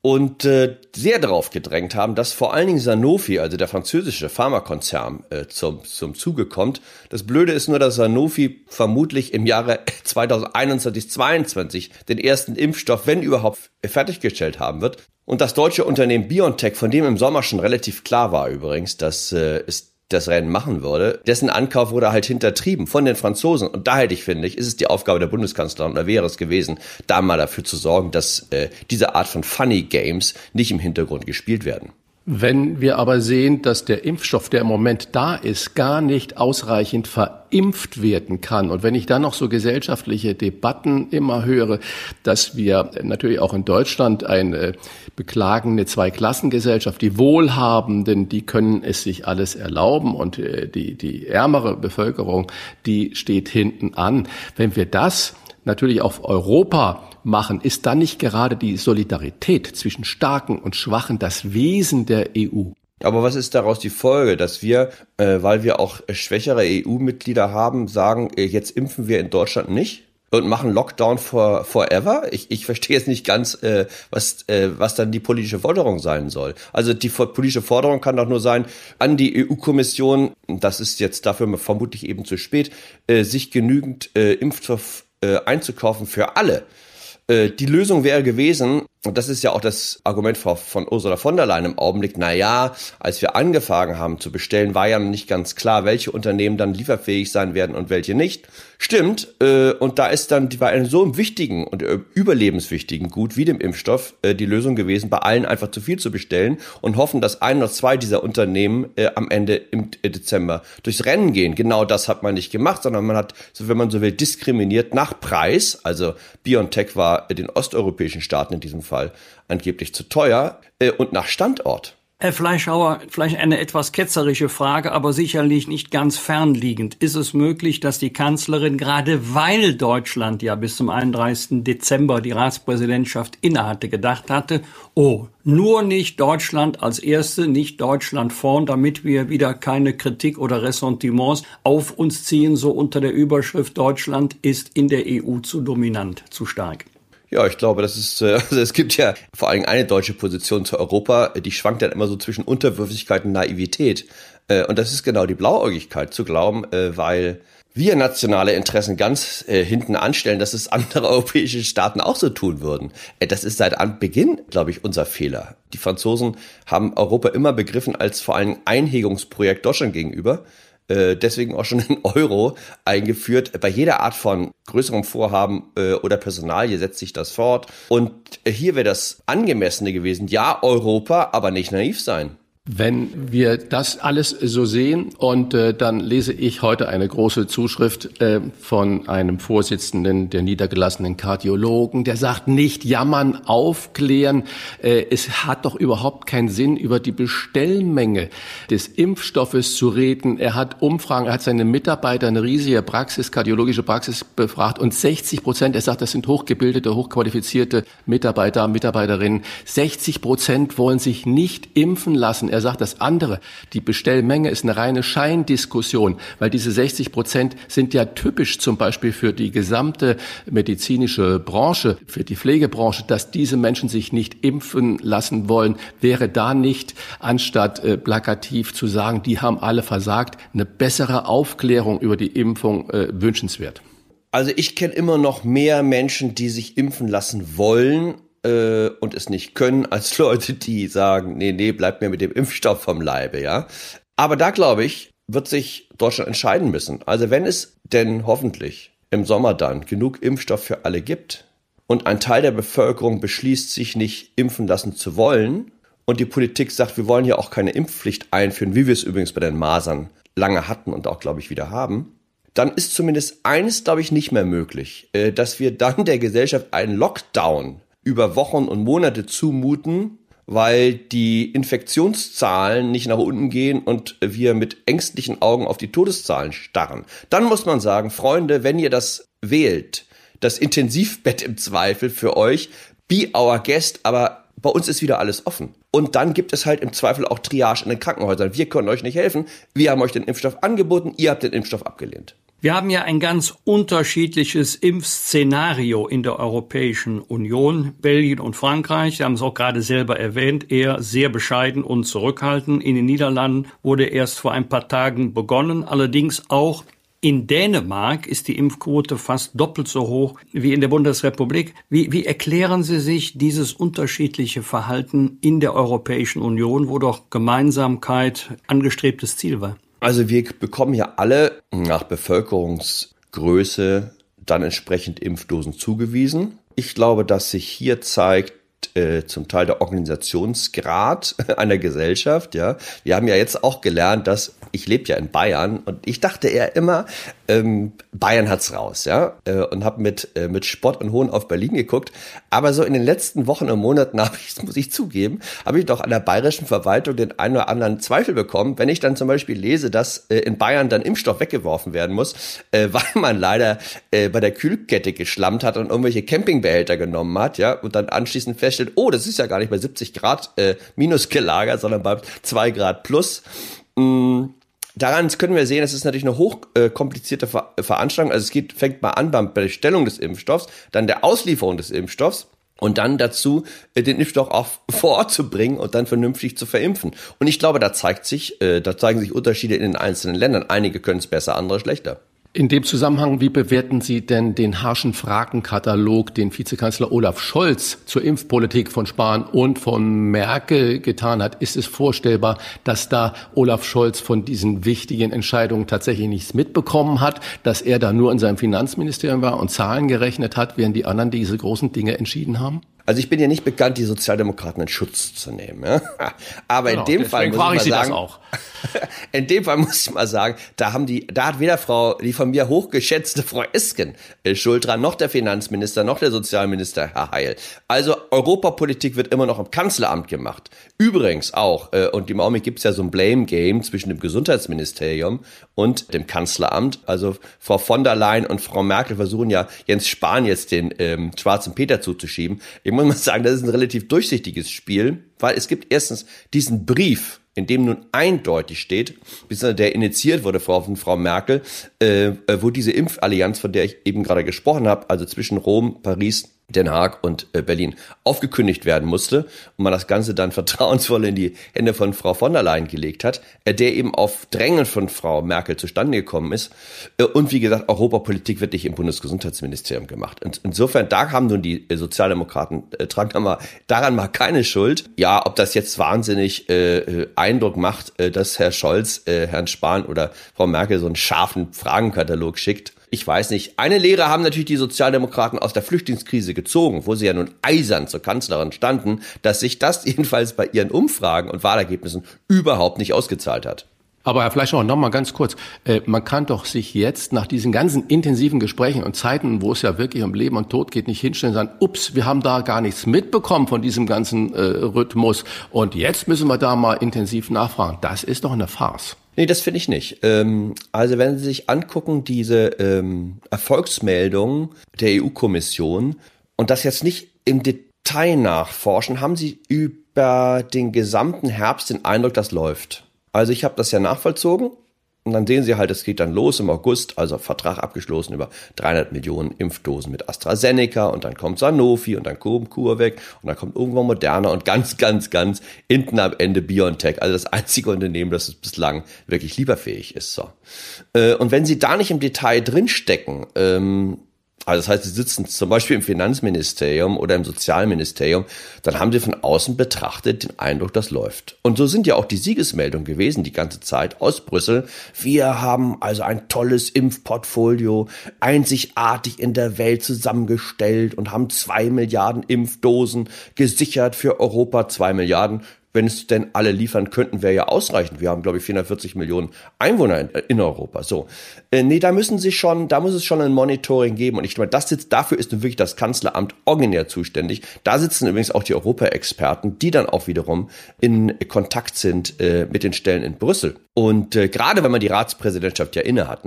und äh, sehr darauf gedrängt haben, dass vor allen Dingen Sanofi, also der französische Pharmakonzern, äh, zum, zum Zuge kommt. Das Blöde ist nur, dass Sanofi vermutlich im Jahre zweitausendeinundzwanzig zweiundzwanzig den ersten Impfstoff, wenn überhaupt, fertiggestellt haben wird. Und das deutsche Unternehmen BioNTech, von dem im Sommer schon relativ klar war übrigens, dass äh, es das Rennen machen würde, dessen Ankauf wurde halt hintertrieben von den Franzosen. Und da hätte ich, finde ich, ist es die Aufgabe der Bundeskanzlerin, oder wäre es gewesen, da mal dafür zu sorgen, dass äh, diese Art von Funny Games nicht im Hintergrund gespielt werden. Wenn wir aber sehen, dass der Impfstoff, der im Moment da ist, gar nicht ausreichend verimpft werden kann, und wenn ich dann noch so gesellschaftliche Debatten immer höre, dass wir natürlich auch in Deutschland eine beklagende Zweiklassengesellschaft, die Wohlhabenden, die können es sich alles erlauben, und die, die ärmere Bevölkerung, die steht hinten an. Wenn wir das natürlich auf Europa machen, ist dann nicht gerade die Solidarität zwischen Starken und Schwachen das Wesen der E U? Aber was ist daraus die Folge, dass wir, äh, weil wir auch schwächere E U-Mitglieder haben, sagen, äh, jetzt impfen wir in Deutschland nicht und machen Lockdown for forever? Ich, ich verstehe jetzt nicht ganz, äh, was, äh, was dann die politische Forderung sein soll. Also die politische Forderung kann doch nur sein, an die E U-Kommission, das ist jetzt dafür vermutlich eben zu spät, äh, sich genügend äh, Impfstoff äh, einzukaufen für alle. Die Lösung wäre gewesen, und das ist ja auch das Argument von Ursula von der Leyen im Augenblick, na ja, als wir angefangen haben zu bestellen, war ja noch nicht ganz klar, welche Unternehmen dann lieferfähig sein werden und welche nicht. Stimmt, und da ist dann bei einem so wichtigen und überlebenswichtigen Gut wie dem Impfstoff die Lösung gewesen, bei allen einfach zu viel zu bestellen und hoffen, dass ein oder zwei dieser Unternehmen am Ende im Dezember durchs Rennen gehen. Genau das hat man nicht gemacht, sondern man hat, wenn man so will, diskriminiert nach Preis. Also BioNTech war den osteuropäischen Staaten in diesem Fall angeblich zu teuer, äh, und nach Standort. Herr Fleischhauer, vielleicht eine etwas ketzerische Frage, aber sicherlich nicht ganz fernliegend. Ist es möglich, dass die Kanzlerin, gerade weil Deutschland ja bis zum einunddreißigsten Dezember die Ratspräsidentschaft innehatte, gedacht hatte, oh, nur nicht Deutschland als Erste, nicht Deutschland vorn, damit wir wieder keine Kritik oder Ressentiments auf uns ziehen, so unter der Überschrift Deutschland ist in der E U zu dominant, zu stark? Ja, ich glaube, das ist, also es gibt ja vor allem eine deutsche Position zu Europa, die schwankt dann immer so zwischen Unterwürfigkeit und Naivität. Und das ist genau die Blauäugigkeit, zu glauben, weil wir nationale Interessen ganz hinten anstellen, dass es andere europäische Staaten auch so tun würden. Das ist seit Beginn, glaube ich, unser Fehler. Die Franzosen haben Europa immer begriffen als vor allem Einhegungsprojekt Deutschland gegenüber. Äh, deswegen auch schon den Euro eingeführt. Bei jeder Art von größerem Vorhaben äh, oder Personalie setzt sich das fort. Und äh, hier wäre das Angemessene gewesen. Ja, Europa, aber nicht naiv sein. Wenn wir das alles so sehen, und äh, dann lese ich heute eine große Zuschrift äh, von einem Vorsitzenden der niedergelassenen Kardiologen, der sagt, nicht jammern, aufklären. Äh, es hat doch überhaupt keinen Sinn, über die Bestellmenge des Impfstoffes zu reden. Er hat Umfragen, er hat seine Mitarbeiter, eine riesige Praxis, kardiologische Praxis befragt, und sechzig Prozent, er sagt, das sind hochgebildete, hochqualifizierte Mitarbeiter, Mitarbeiterinnen, sechzig Prozent wollen sich nicht impfen lassen. Er sagt das andere, die Bestellmenge ist eine reine Scheindiskussion, weil diese sechzig Prozent sind ja typisch zum Beispiel für die gesamte medizinische Branche, für die Pflegebranche, dass diese Menschen sich nicht impfen lassen wollen. Wäre da nicht, anstatt äh, plakativ zu sagen, die haben alle versagt, eine bessere Aufklärung über die Impfung äh, wünschenswert? Also ich kenne immer noch mehr Menschen, die sich impfen lassen wollen und es nicht können, als Leute, die sagen, nee, nee, bleibt mir mit dem Impfstoff vom Leibe, ja. Aber da, glaube ich, wird sich Deutschland entscheiden müssen. Also wenn es denn hoffentlich im Sommer dann genug Impfstoff für alle gibt und ein Teil der Bevölkerung beschließt, sich nicht impfen lassen zu wollen, und die Politik sagt, wir wollen ja auch keine Impfpflicht einführen, wie wir es übrigens bei den Masern lange hatten und auch, glaube ich, wieder haben, dann ist zumindest eines, glaube ich, nicht mehr möglich, dass wir dann der Gesellschaft einen Lockdown über Wochen und Monate zumuten, weil die Infektionszahlen nicht nach unten gehen und wir mit ängstlichen Augen auf die Todeszahlen starren. Dann muss man sagen, Freunde, wenn ihr das wählt, das Intensivbett im Zweifel für euch, be our guest, aber bei uns ist wieder alles offen. Und dann gibt es halt im Zweifel auch Triage in den Krankenhäusern. Wir können euch nicht helfen, wir haben euch den Impfstoff angeboten, ihr habt den Impfstoff abgelehnt. Wir haben ja ein ganz unterschiedliches Impfszenario in der Europäischen Union. Belgien und Frankreich, Sie haben es auch gerade selber erwähnt, eher sehr bescheiden und zurückhaltend. In den Niederlanden wurde erst vor ein paar Tagen begonnen. Allerdings auch in Dänemark ist die Impfquote fast doppelt so hoch wie in der Bundesrepublik. Wie, wie erklären Sie sich dieses unterschiedliche Verhalten in der Europäischen Union, wo doch Gemeinsamkeit angestrebtes Ziel war? Also wir bekommen ja alle nach Bevölkerungsgröße dann entsprechend Impfdosen zugewiesen. Ich glaube, dass sich hier zeigt, äh, zum Teil der Organisationsgrad einer Gesellschaft. Ja, wir haben ja jetzt auch gelernt, dass ich lebe ja in Bayern und ich dachte eher immer, ähm, Bayern hat's raus, ja, äh, und habe mit äh, mit Spott und Hohn auf Berlin geguckt. Aber so in den letzten Wochen und Monaten habe ich, muss ich zugeben, habe ich doch an der bayerischen Verwaltung den einen oder anderen Zweifel bekommen, wenn ich dann zum Beispiel lese, dass äh, in Bayern dann Impfstoff weggeworfen werden muss, äh, weil man leider äh, bei der Kühlkette geschlammt hat und irgendwelche Campingbehälter genommen hat, ja, und dann anschließend feststellt, oh, das ist ja gar nicht bei siebzig Grad äh, minus gelagert, sondern bei zwei Grad plus. Mm. Daran können wir sehen, es ist natürlich eine hochkomplizierte Ver- Veranstaltung. Also es geht, fängt mal an beim Bestellung des Impfstoffs, dann der Auslieferung des Impfstoffs und dann dazu, den Impfstoff auch vor Ort zu bringen und dann vernünftig zu verimpfen. Und ich glaube, da zeigt sich, da zeigen sich Unterschiede in den einzelnen Ländern. Einige können es besser, andere schlechter. In dem Zusammenhang, wie bewerten Sie denn den harschen Fragenkatalog, den Vizekanzler Olaf Scholz zur Impfpolitik von Spahn und von Merkel getan hat? Ist es vorstellbar, dass da Olaf Scholz von diesen wichtigen Entscheidungen tatsächlich nichts mitbekommen hat, dass er da nur in seinem Finanzministerium war und Zahlen gerechnet hat, während die anderen diese großen Dinge entschieden haben? Also ich bin ja nicht bekannt, die Sozialdemokraten in Schutz zu nehmen. Ja? Aber genau, in dem Fall muss ich mal ich sagen, das auch. in dem Fall muss ich mal sagen, da haben die, da hat weder Frau, die von mir hochgeschätzte Frau Esken äh, Schuld dran, noch der Finanzminister, noch der Sozialminister, Herr Heil. Also Europapolitik wird immer noch im Kanzleramt gemacht. Übrigens auch, äh, und im Augenblick gibt es ja so ein Blame-Game zwischen dem Gesundheitsministerium und dem Kanzleramt. Also Frau von der Leyen und Frau Merkel versuchen ja Jens Spahn jetzt den ähm, schwarzen Peter zuzuschieben. Ich muss mal sagen, das ist ein relativ durchsichtiges Spiel, weil es gibt erstens diesen Brief, in dem nun eindeutig steht, der initiiert wurde von Frau Merkel, äh, wo diese Impfallianz, von der ich eben gerade gesprochen habe, also zwischen Rom, Paris, Den Haag und äh, Berlin, aufgekündigt werden musste und man das Ganze dann vertrauensvoll in die Hände von Frau von der Leyen gelegt hat, äh, der eben auf Drängen von Frau Merkel zustande gekommen ist. Äh, und wie gesagt, Europapolitik wird nicht im Bundesgesundheitsministerium gemacht. Und insofern, da haben nun die äh, Sozialdemokraten, äh, tragen da mal, daran mal keine Schuld. Ja, ob das jetzt wahnsinnig äh, Eindruck macht, äh, dass Herr Scholz, äh, Herrn Spahn oder Frau Merkel so einen scharfen Fragenkatalog schickt, ich weiß nicht. Eine Lehre haben natürlich die Sozialdemokraten aus der Flüchtlingskrise gezogen, wo sie ja nun eisern zur Kanzlerin standen, dass sich das jedenfalls bei ihren Umfragen und Wahlergebnissen überhaupt nicht ausgezahlt hat. Aber Herr Fleischer, noch mal ganz kurz. Äh, man kann doch sich jetzt nach diesen ganzen intensiven Gesprächen und Zeiten, wo es ja wirklich um Leben und Tod geht, nicht hinstellen und sagen, ups, wir haben da gar nichts mitbekommen von diesem ganzen äh, Rhythmus und jetzt müssen wir da mal intensiv nachfragen. Das ist doch eine Farce. Nee, das finde ich nicht. Ähm, also wenn Sie sich angucken, diese ähm, Erfolgsmeldungen der E U-Kommission und das jetzt nicht im Detail nachforschen, haben Sie über den gesamten Herbst den Eindruck, das läuft. Also ich habe das ja nachvollzogen und dann sehen Sie halt, es geht dann los im August, also Vertrag abgeschlossen über dreihundert Millionen Impfdosen mit AstraZeneca und dann kommt Sanofi und dann kommt CureVac und dann kommt irgendwann Moderna und ganz, ganz, ganz hinten am Ende BioNTech, also das einzige Unternehmen, das bislang wirklich lieferfähig ist. So. Und wenn Sie da nicht im Detail drinstecken, ähm, also das heißt, Sie sitzen zum Beispiel im Finanzministerium oder im Sozialministerium, dann haben Sie von außen betrachtet den Eindruck, das läuft. Und so sind ja auch die Siegesmeldungen gewesen die ganze Zeit aus Brüssel. Wir haben also ein tolles Impfportfolio, einzigartig in der Welt zusammengestellt und haben zwei Milliarden Impfdosen gesichert für Europa, zwei Milliarden. Wenn es denn alle liefern könnten, wäre ja ausreichend. Wir haben, glaube ich, vierhundertvierzig Millionen Einwohner in, in Europa. So, äh, nee, da müssen Sie schon, da muss es schon ein Monitoring geben. Und ich glaube, das sitzt, dafür ist nun wirklich das Kanzleramt originär zuständig. Da sitzen übrigens auch die Europaexperten, die dann auch wiederum in Kontakt sind äh, mit den Stellen in Brüssel. Und äh, gerade wenn man die Ratspräsidentschaft ja inne hat, ne?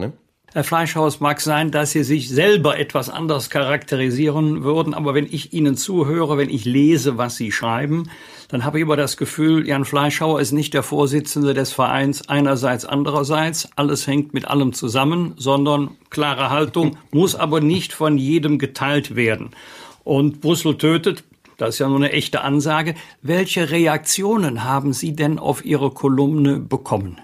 Herr Fleischhauer, es mag sein, dass Sie sich selber etwas anders charakterisieren würden, aber wenn ich Ihnen zuhöre, wenn ich lese, was Sie schreiben, dann habe ich immer das Gefühl, Jan Fleischhauer ist nicht der Vorsitzende des Vereins einerseits, andererseits, alles hängt mit allem zusammen, sondern klare Haltung, muss aber nicht von jedem geteilt werden. Und Brüssel tötet, das ist ja nur eine echte Ansage. Welche Reaktionen haben Sie denn auf Ihre Kolumne bekommen?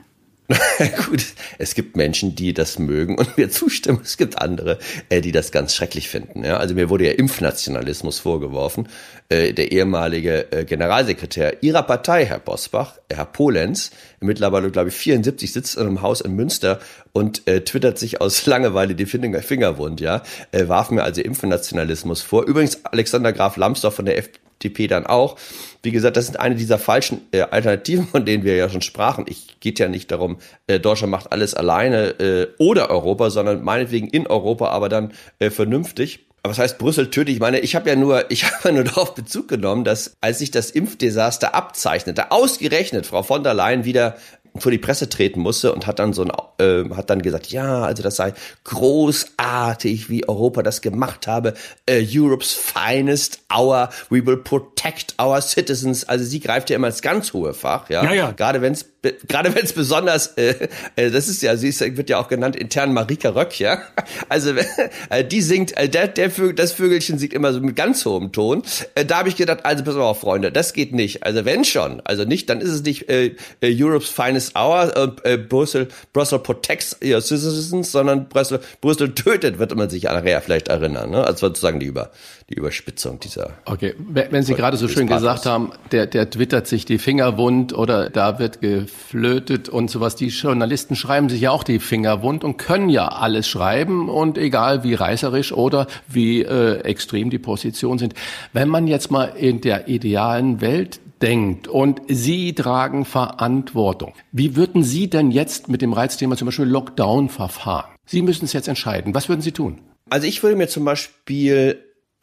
Gut, es gibt Menschen, die das mögen und mir zustimmen. Es gibt andere, äh, die das ganz schrecklich finden. Ja? Also mir wurde ja Impfnationalismus vorgeworfen. Äh, der ehemalige äh, Generalsekretär Ihrer Partei, Herr Bosbach, Herr Polenz, mittlerweile, glaube ich, vierundsiebzig, sitzt in einem Haus in Münster und äh, twittert sich aus Langeweile die Finger, Finger wund, ja, äh, warf mir also Impfnationalismus vor. Übrigens Alexander Graf Lambsdorff von der F D P dann auch. Wie gesagt, das sind eine dieser falschen äh, Alternativen, von denen wir ja schon sprachen. Ich geht ja nicht darum, äh, Deutschland macht alles alleine äh, oder Europa, sondern meinetwegen in Europa, aber dann äh, vernünftig. Aber was heißt Brüssel tötet? Ich meine, ich habe ja nur, ich habe ja nur darauf Bezug genommen, dass als sich das Impfdesaster abzeichnete, ausgerechnet Frau von der Leyen wieder vor die Presse treten musste und hat dann so ein, äh, hat dann gesagt, ja, also das sei großartig, wie Europa das gemacht habe. Uh, Europe's finest hour, we will protect our citizens. Also sie greift ja immer ins ganz hohe Fach, ja. Ja, ja. Gerade wenn es Gerade wenn es besonders, äh, äh, das ist ja, sie ist, wird ja auch genannt intern Marika Röck, ja. Also äh, die singt, äh, der, der Vögel, das Vögelchen singt immer so mit ganz hohem Ton. Äh, da habe ich gedacht, also pass auf, Freunde, das geht nicht. Also wenn schon, also nicht, dann ist es nicht äh, Europe's finest hour, äh, Brüssel, Brüssel protects your citizens, sondern Brüssel, Brüssel tötet, wird man sich nachher vielleicht erinnern, ne? Also sozusagen die über die Überspitzung dieser. Okay, wenn Sie gerade so schön gesagt haben, der der twittert sich die Finger wund oder da wird geflötet und sowas. Die Journalisten schreiben sich ja auch die Finger wund und können ja alles schreiben und egal wie reißerisch oder wie äh, extrem die Positionen sind. Wenn man jetzt mal in der idealen Welt denkt und Sie tragen Verantwortung, wie würden Sie denn jetzt mit dem Reizthema zum Beispiel Lockdown verfahren? Sie müssen es jetzt entscheiden. Was würden Sie tun? Also ich würde mir zum Beispiel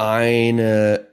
eine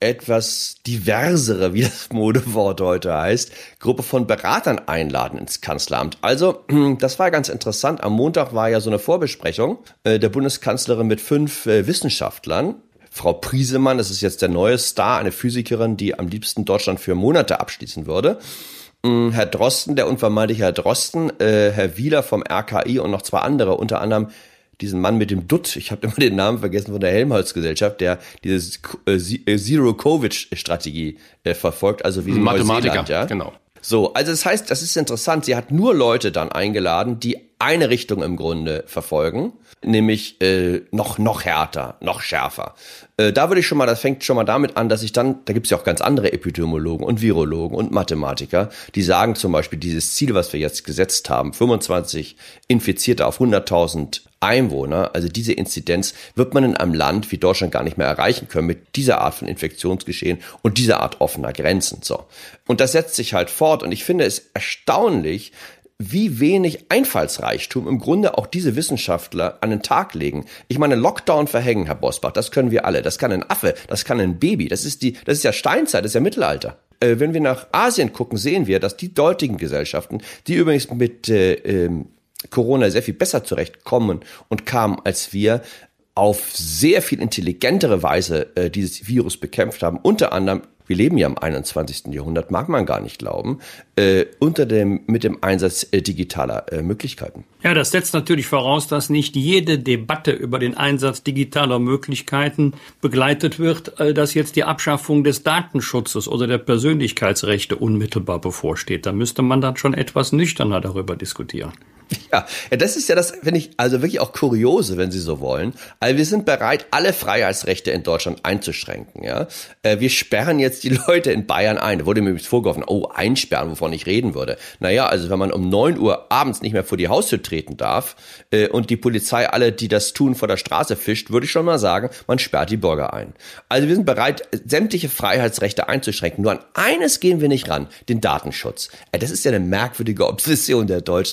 etwas diversere, wie das Modewort heute heißt, Gruppe von Beratern einladen ins Kanzleramt. Also, das war ganz interessant. Am Montag war ja so eine Vorbesprechung äh, der Bundeskanzlerin mit fünf äh, Wissenschaftlern. Frau Priesemann, das ist jetzt der neue Star, eine Physikerin, die am liebsten Deutschland für Monate abschließen würde. Ähm, Herr Drosten, der unvermeidliche Herr Drosten, äh, Herr Wieler vom R K I und noch zwei andere, unter anderem diesen Mann mit dem Dutt, ich habe immer den Namen vergessen, von der Helmholtz-Gesellschaft, der diese äh, Zero-Covid-Strategie äh, verfolgt, also wie in Mathematiker, ja? Genau. So, also das heißt, das ist interessant, sie hat nur Leute dann eingeladen, die eine Richtung im Grunde verfolgen, nämlich äh, noch noch härter, noch schärfer. Äh, da würde ich schon mal, das fängt schon mal damit an, dass ich dann, da gibt es ja auch ganz andere Epidemiologen und Virologen und Mathematiker, die sagen zum Beispiel, dieses Ziel, was wir jetzt gesetzt haben, fünfundzwanzig Infizierte auf hunderttausend Einwohner, also diese Inzidenz wird man in einem Land wie Deutschland gar nicht mehr erreichen können mit dieser Art von Infektionsgeschehen und dieser Art offener Grenzen. So. Und das setzt sich halt fort und ich finde es erstaunlich, wie wenig Einfallsreichtum im Grunde auch diese Wissenschaftler an den Tag legen. Ich meine, Lockdown verhängen, Herr Bosbach, das können wir alle. Das kann ein Affe, das kann ein Baby, das ist die, das ist ja Steinzeit, das ist ja Mittelalter. Äh, wenn wir nach Asien gucken, sehen wir, dass die dortigen Gesellschaften, die übrigens mit äh, ähm, Corona sehr viel besser zurechtkommen und kamen als wir, auf sehr viel intelligentere Weise äh, dieses Virus bekämpft haben. Unter anderem, wir leben ja im einundzwanzigsten Jahrhundert, mag man gar nicht glauben, äh, unter dem mit dem Einsatz äh, digitaler äh, Möglichkeiten. Ja, das setzt natürlich voraus, dass nicht jede Debatte über den Einsatz digitaler Möglichkeiten begleitet wird, äh, dass jetzt die Abschaffung des Datenschutzes oder der Persönlichkeitsrechte unmittelbar bevorsteht. Da müsste man dann schon etwas nüchterner darüber diskutieren. Ja, das ist ja das, finde ich, also wirklich auch kuriose, wenn Sie so wollen. Also wir sind bereit, alle Freiheitsrechte in Deutschland einzuschränken. Ja, wir sperren jetzt die Leute in Bayern ein. Da wurde mir übrigens vorgeworfen, oh, einsperren, wovon ich reden würde. Naja, also wenn man um neun Uhr abends nicht mehr vor die Haustür treten darf äh, und die Polizei alle, die das tun, vor der Straße fischt, würde ich schon mal sagen, man sperrt die Bürger ein. Also wir sind bereit, sämtliche Freiheitsrechte einzuschränken. Nur an eines gehen wir nicht ran, den Datenschutz. Äh, das ist ja eine merkwürdige Obsession der Deutschen.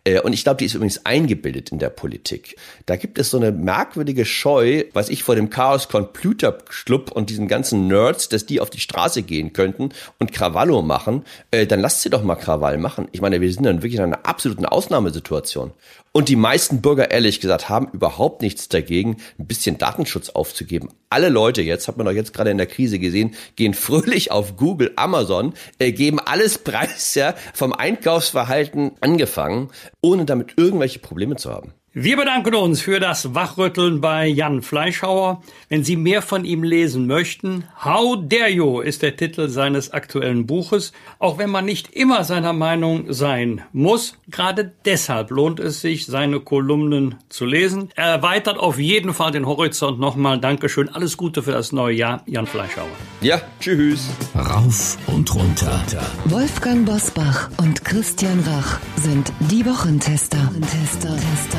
Und ich glaube, die ist übrigens eingebildet in der Politik. Da gibt es so eine merkwürdige Scheu, was ich vor dem Chaos Computer Club und diesen ganzen Nerds, dass die auf die Straße gehen könnten und Krawallo machen. Dann lasst sie doch mal Krawall machen. Ich meine, wir sind dann wirklich in einer absoluten Ausnahmesituation. Und die meisten Bürger, ehrlich gesagt, haben überhaupt nichts dagegen, ein bisschen Datenschutz aufzugeben. Alle Leute, jetzt hat man doch jetzt gerade in der Krise gesehen, gehen fröhlich auf Google, Amazon, äh, geben alles preis, ja, vom Einkaufsverhalten angefangen, ohne damit irgendwelche Probleme zu haben. Wir bedanken uns für das Wachrütteln bei Jan Fleischhauer. Wenn Sie mehr von ihm lesen möchten, How Dare You ist der Titel seines aktuellen Buches. Auch wenn man nicht immer seiner Meinung sein muss, gerade deshalb lohnt es sich, seine Kolumnen zu lesen. Er erweitert auf jeden Fall den Horizont nochmal. Dankeschön, alles Gute für das neue Jahr, Jan Fleischhauer. Ja, tschüss. Rauf und runter. Wolfgang Bosbach und Christian Rach sind die Wochentester. Tester, Tester.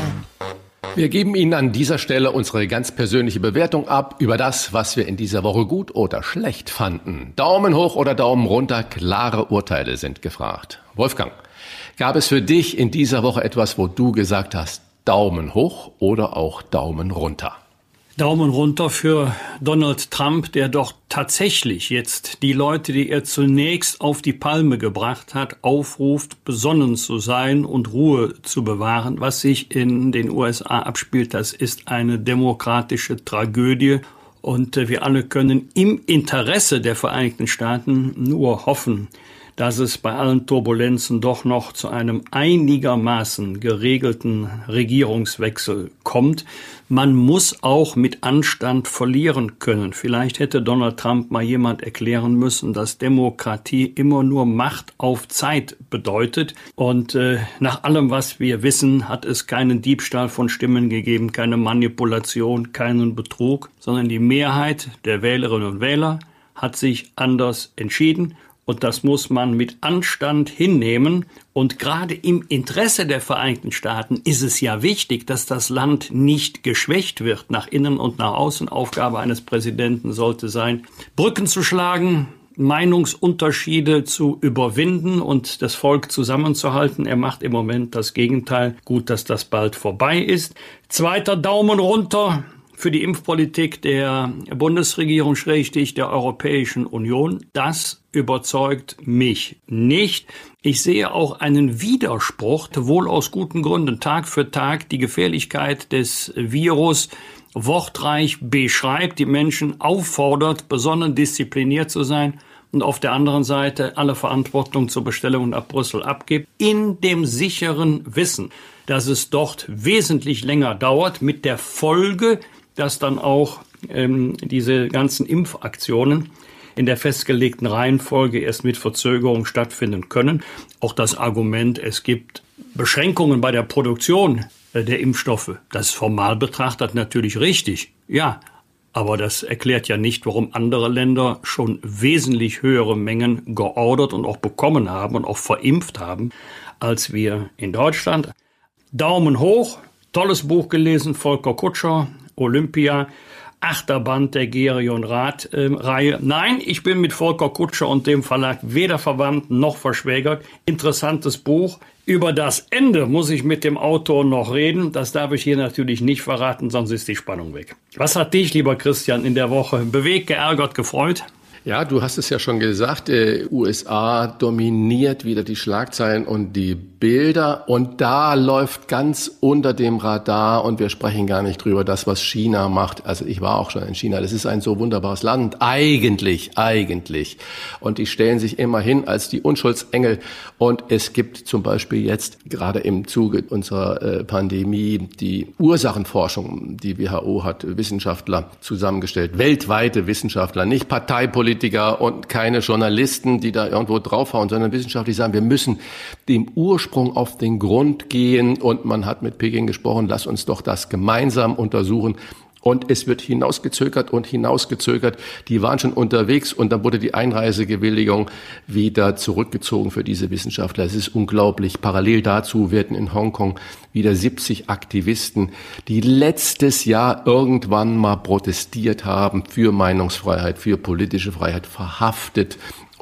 Wir geben Ihnen an dieser Stelle unsere ganz persönliche Bewertung ab über das, was wir in dieser Woche gut oder schlecht fanden. Daumen hoch oder Daumen runter, klare Urteile sind gefragt. Wolfgang, gab es für dich in dieser Woche etwas, wo du gesagt hast, Daumen hoch oder auch Daumen runter? Daumen runter für Donald Trump, der doch tatsächlich jetzt die Leute, die er zunächst auf die Palme gebracht hat, aufruft, besonnen zu sein und Ruhe zu bewahren. Was sich in den U S A abspielt, das ist eine demokratische Tragödie. Und wir alle können im Interesse der Vereinigten Staaten nur hoffen, dass es bei allen Turbulenzen doch noch zu einem einigermaßen geregelten Regierungswechsel kommt. Man muss auch mit Anstand verlieren können. Vielleicht hätte Donald Trump mal jemand erklären müssen, dass Demokratie immer nur Macht auf Zeit bedeutet. Und äh, nach allem, was wir wissen, hat es keinen Diebstahl von Stimmen gegeben, keine Manipulation, keinen Betrug, sondern die Mehrheit der Wählerinnen und Wähler hat sich anders entschieden. Und das muss man mit Anstand hinnehmen. Und gerade im Interesse der Vereinigten Staaten ist es ja wichtig, dass das Land nicht geschwächt wird, nach innen und nach außen. Aufgabe eines Präsidenten sollte sein, Brücken zu schlagen, Meinungsunterschiede zu überwinden und das Volk zusammenzuhalten. Er macht im Moment das Gegenteil. Gut, dass das bald vorbei ist. Zweiter Daumen runter für die Impfpolitik der Bundesregierung, schrägstrich der Europäischen Union. Das überzeugt mich nicht. Ich sehe auch einen Widerspruch, wohl aus guten Gründen, Tag für Tag die Gefährlichkeit des Virus wortreich beschreibt, die Menschen auffordert, besonnen diszipliniert zu sein und auf der anderen Seite alle Verantwortung zur Bestellung nach Brüssel abgibt, in dem sicheren Wissen, dass es dort wesentlich länger dauert, mit der Folge, dass dann auch ähm, diese ganzen Impfaktionen in der festgelegten Reihenfolge erst mit Verzögerung stattfinden können. Auch das Argument, es gibt Beschränkungen bei der Produktion äh, der Impfstoffe, das ist formal betrachtet natürlich richtig. Ja, aber das erklärt ja nicht, warum andere Länder schon wesentlich höhere Mengen geordert und auch bekommen haben und auch verimpft haben, als wir in Deutschland. Daumen hoch, tolles Buch gelesen, Volker Kutscher, Olympia, achter Band der Gerion-Rath-Reihe. Nein, ich bin mit Volker Kutscher und dem Verlag weder verwandt noch verschwägert. Interessantes Buch. Über das Ende muss ich mit dem Autor noch reden. Das darf ich hier natürlich nicht verraten, sonst ist die Spannung weg. Was hat dich, lieber Christian, in der Woche bewegt, geärgert, gefreut? Ja, du hast es ja schon gesagt, äh, U S A dominiert wieder die Schlagzeilen und die Bilder und da läuft ganz unter dem Radar und wir sprechen gar nicht drüber, das, was China macht. Also ich war auch schon in China, das ist ein so wunderbares Land, eigentlich, eigentlich. Und die stellen sich immer hin als die Unschuldsengel und es gibt zum Beispiel jetzt gerade im Zuge unserer äh, Pandemie die Ursachenforschung, die W H O hat Wissenschaftler zusammengestellt, weltweite Wissenschaftler, nicht Parteipolitiker und keine Journalisten, die da irgendwo draufhauen, sondern Wissenschaftler, die sagen, wir müssen dem Ursprung auf den Grund gehen und man hat mit Peking gesprochen, lass uns doch das gemeinsam untersuchen. Und es wird hinausgezögert und hinausgezögert. Die waren schon unterwegs und dann wurde die Einreisegewilligung wieder zurückgezogen für diese Wissenschaftler. Es ist unglaublich. Parallel dazu werden in Hongkong wieder siebzig Aktivisten, die letztes Jahr irgendwann mal protestiert haben für Meinungsfreiheit, für politische Freiheit, verhaftet.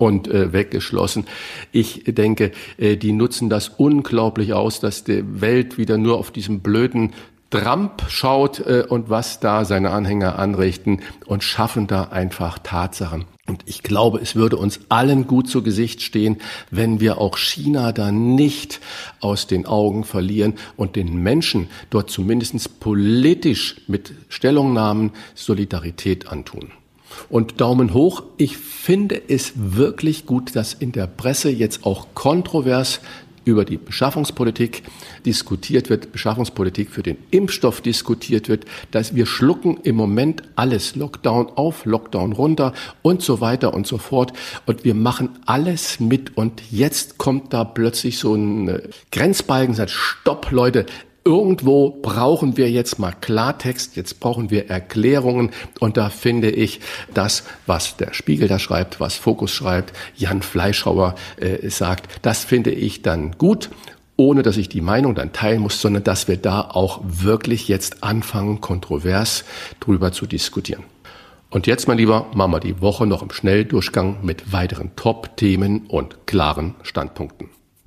und äh, weggeschlossen. Ich denke, äh, die nutzen das unglaublich aus, dass die Welt wieder nur auf diesem blöden Trump schaut äh, und was da seine Anhänger anrichten und schaffen da einfach Tatsachen. Und ich glaube, es würde uns allen gut zu Gesicht stehen, wenn wir auch China da nicht aus den Augen verlieren und den Menschen dort zumindest politisch mit Stellungnahmen Solidarität antun. Und Daumen hoch, ich finde es wirklich gut, dass in der Presse jetzt auch kontrovers über die Beschaffungspolitik diskutiert wird, Beschaffungspolitik für den Impfstoff diskutiert wird, dass wir schlucken im Moment alles, Lockdown auf, Lockdown runter und so weiter und so fort. Und wir machen alles mit. Und jetzt kommt da plötzlich so ein Grenzbalken, sagt, stopp, Leute, irgendwo brauchen wir jetzt mal Klartext, jetzt brauchen wir Erklärungen und da finde ich das, was der Spiegel da schreibt, was Fokus schreibt, Jan Fleischhauer äh, sagt, das finde ich dann gut, ohne dass ich die Meinung dann teilen muss, sondern dass wir da auch wirklich jetzt anfangen, kontrovers drüber zu diskutieren. Und jetzt, mein Lieber, machen wir die Woche noch im Schnelldurchgang mit weiteren Top-Themen und klaren Standpunkten.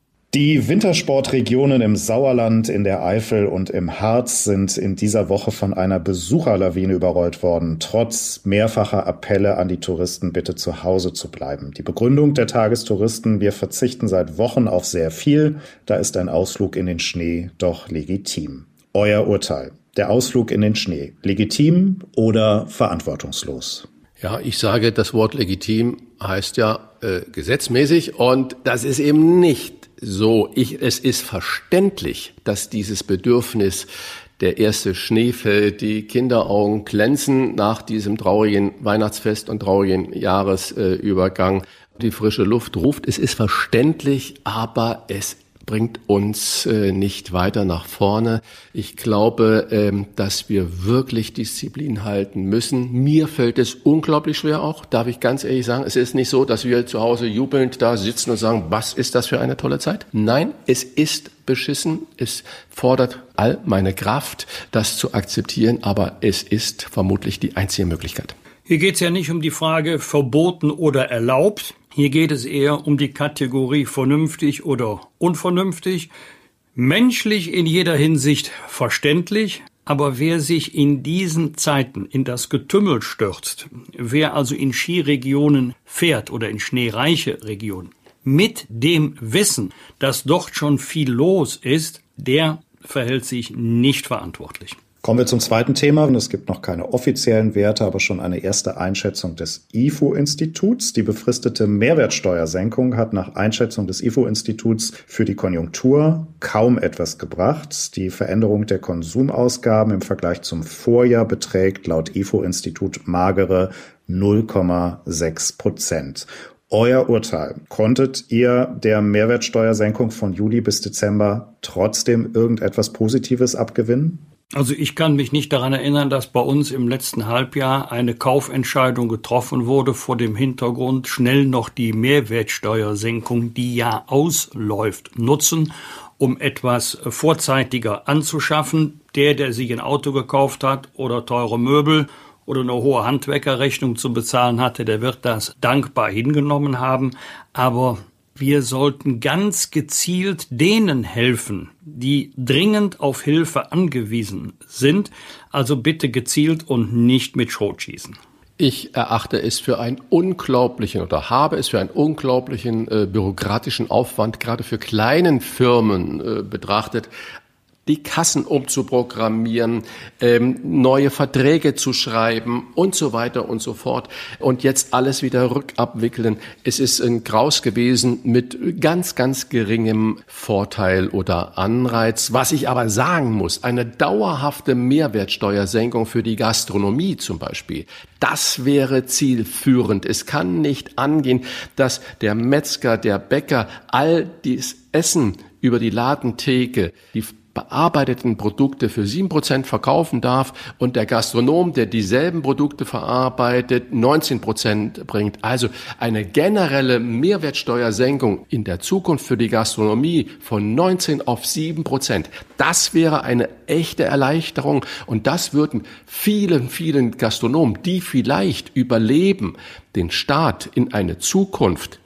Die Wintersportregionen im Sauerland, in der Eifel und im Harz sind in dieser Woche von einer Besucherlawine überrollt worden, trotz mehrfacher Appelle an die Touristen, bitte zu Hause zu bleiben. Die Begründung der Tagestouristen: wir verzichten seit Wochen auf sehr viel, da ist ein Ausflug in den Schnee doch legitim. Euer Urteil: der Ausflug in den Schnee, legitim oder verantwortungslos? Ja, ich sage, das Wort legitim heißt ja äh, gesetzmäßig und das ist eben nicht so. Ich, es ist verständlich, dass dieses Bedürfnis, der erste Schnee fällt, die Kinderaugen glänzen nach diesem traurigen Weihnachtsfest und traurigen Jahresübergang, äh, die frische Luft ruft. Es ist verständlich, aber es bringt uns äh, nicht weiter nach vorne. Ich glaube, ähm, dass wir wirklich Disziplin halten müssen. Mir fällt es unglaublich schwer auch, darf ich ganz ehrlich sagen. Es ist nicht so, dass wir zu Hause jubelnd da sitzen und sagen, was ist das für eine tolle Zeit? Nein, es ist beschissen. Es fordert all meine Kraft, das zu akzeptieren, aber es ist vermutlich die einzige Möglichkeit. Hier geht es ja nicht um die Frage verboten oder erlaubt. Hier geht es eher um die Kategorie vernünftig oder unvernünftig. Menschlich in jeder Hinsicht verständlich, aber wer sich in diesen Zeiten in das Getümmel stürzt, wer also in Skiregionen fährt oder in schneereiche Regionen, mit dem Wissen, dass dort schon viel los ist, der verhält sich nicht verantwortlich. Kommen wir zum zweiten Thema. Es gibt noch keine offiziellen Werte, aber schon eine erste Einschätzung des I F O-Instituts. Die befristete Mehrwertsteuersenkung hat nach Einschätzung des I F O-Instituts für die Konjunktur kaum etwas gebracht. Die Veränderung der Konsumausgaben im Vergleich zum Vorjahr beträgt laut I F O-Institut magere null Komma sechs Prozent. Euer Urteil: Konntet ihr der Mehrwertsteuersenkung von Juli bis Dezember trotzdem irgendetwas Positives abgewinnen? Also ich kann mich nicht daran erinnern, dass bei uns im letzten Halbjahr eine Kaufentscheidung getroffen wurde vor dem Hintergrund, schnell noch die Mehrwertsteuersenkung, die ja ausläuft, nutzen, um etwas vorzeitiger anzuschaffen. Der, der sich ein Auto gekauft hat oder teure Möbel oder eine hohe Handwerkerrechnung zu bezahlen hatte, der wird das dankbar hingenommen haben. Aber wir sollten ganz gezielt denen helfen, die dringend auf Hilfe angewiesen sind. Also bitte gezielt und nicht mit Schrot schießen. Ich erachte es für einen unglaublichen oder habe es für einen unglaublichen äh, bürokratischen Aufwand, gerade für kleinen Firmen äh, betrachtet, die Kassen umzuprogrammieren, ähm, neue Verträge zu schreiben und so weiter und so fort. Und jetzt alles wieder rückabwickeln. Es ist ein Graus gewesen mit ganz, ganz geringem Vorteil oder Anreiz. Was ich aber sagen muss, eine dauerhafte Mehrwertsteuersenkung für die Gastronomie zum Beispiel, das wäre zielführend. Es kann nicht angehen, dass der Metzger, der Bäcker all dieses Essen über die Ladentheke, die bearbeiteten Produkte für sieben Prozent verkaufen darf und der Gastronom, der dieselben Produkte verarbeitet, neunzehn Prozent bringt. Also eine generelle Mehrwertsteuersenkung in der Zukunft für die Gastronomie von neunzehn auf sieben Prozent. Das wäre eine echte Erleichterung und das würden vielen, vielen Gastronomen, die vielleicht überleben, den Start in eine Zukunft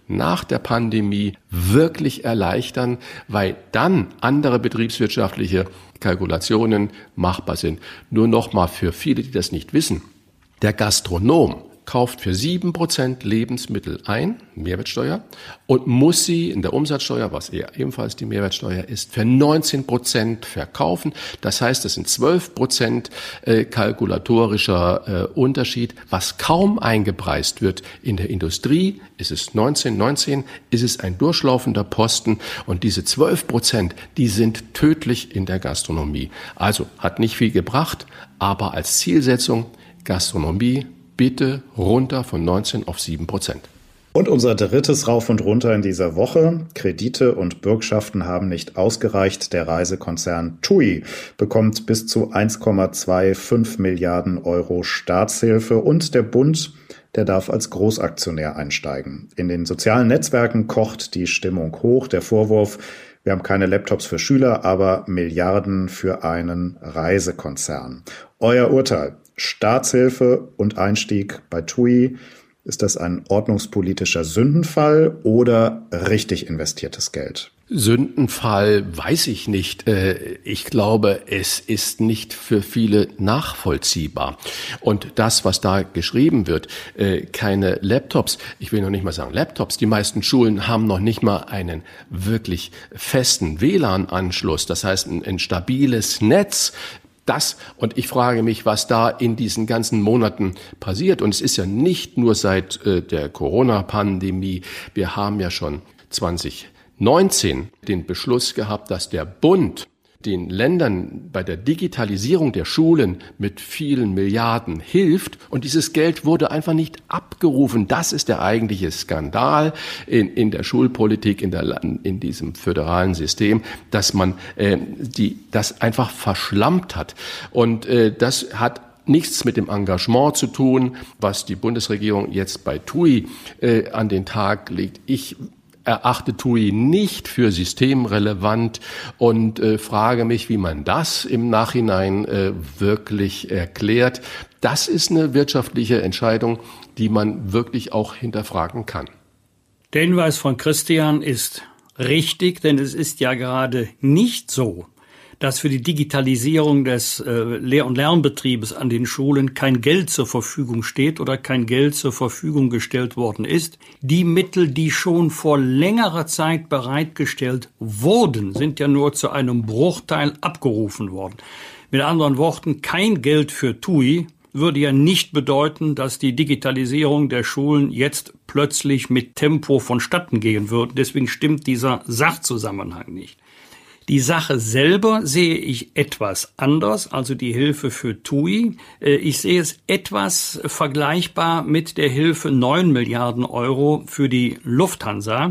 nach der Pandemie wirklich erleichtern, weil dann andere betriebswirtschaftliche Kalkulationen machbar sind. Nur noch mal für viele, die das nicht wissen. Der Gastronom kauft für sieben Prozent Lebensmittel ein, Mehrwertsteuer, und muss sie in der Umsatzsteuer, was ebenfalls die Mehrwertsteuer ist, für neunzehn Prozent verkaufen. Das heißt, es sind zwölf Prozent äh, kalkulatorischer äh, Unterschied. Was kaum eingepreist wird in der Industrie, ist es neunzehn, neunzehn, ist es ein durchlaufender Posten. Und diese zwölf Prozent, die sind tödlich in der Gastronomie. Also hat nicht viel gebracht, aber als Zielsetzung Gastronomie bitte runter von neunzehn auf sieben Prozent. Und unser drittes Rauf und Runter in dieser Woche. Kredite und Bürgschaften haben nicht ausgereicht. Der Reisekonzern TUI bekommt bis zu eins Komma fünfundzwanzig Milliarden Euro Staatshilfe und der Bund, der darf als Großaktionär einsteigen. In den sozialen Netzwerken kocht die Stimmung hoch. Der Vorwurf: Wir haben keine Laptops für Schüler, aber Milliarden für einen Reisekonzern. Euer Urteil: Staatshilfe und Einstieg bei TUI. Ist das ein ordnungspolitischer Sündenfall oder richtig investiertes Geld? Sündenfall weiß ich nicht. Ich glaube, es ist nicht für viele nachvollziehbar. Und das, was da geschrieben wird, keine Laptops, ich will noch nicht mal sagen Laptops, die meisten Schulen haben noch nicht mal einen wirklich festen W L A N-Anschluss, das heißt ein, ein stabiles Netz. Das, und ich frage mich, was da in diesen ganzen Monaten passiert. Und es ist ja nicht nur seit äh, der Corona-Pandemie. Wir haben ja schon zwanzig neunzehn den Beschluss gehabt, dass der Bund den Ländern bei der Digitalisierung der Schulen mit vielen Milliarden hilft. Und dieses Geld wurde einfach nicht abgerufen. Das ist der eigentliche Skandal in, in der Schulpolitik, in, der, in diesem föderalen System, dass man äh, die, das einfach verschlammt hat. Und äh, das hat nichts mit dem Engagement zu tun, was die Bundesregierung jetzt bei TUI äh, an den Tag legt. Ich erachte TUI nicht für systemrelevant und äh, frage mich, wie man das im Nachhinein äh, wirklich erklärt. Das ist eine wirtschaftliche Entscheidung, die man wirklich auch hinterfragen kann. Der Hinweis von Christian ist richtig, denn es ist ja gerade nicht so, dass für die Digitalisierung des äh, Lehr- und Lernbetriebes an den Schulen kein Geld zur Verfügung steht oder kein Geld zur Verfügung gestellt worden ist. Die Mittel, die schon vor längerer Zeit bereitgestellt wurden, sind ja nur zu einem Bruchteil abgerufen worden. Mit anderen Worten, kein Geld für TUI würde ja nicht bedeuten, dass die Digitalisierung der Schulen jetzt plötzlich mit Tempo vonstatten gehen würde. Deswegen stimmt dieser Sachzusammenhang nicht. Die Sache selber sehe ich etwas anders, also die Hilfe für TUI. Ich sehe es etwas vergleichbar mit der Hilfe neun Milliarden Euro für die Lufthansa.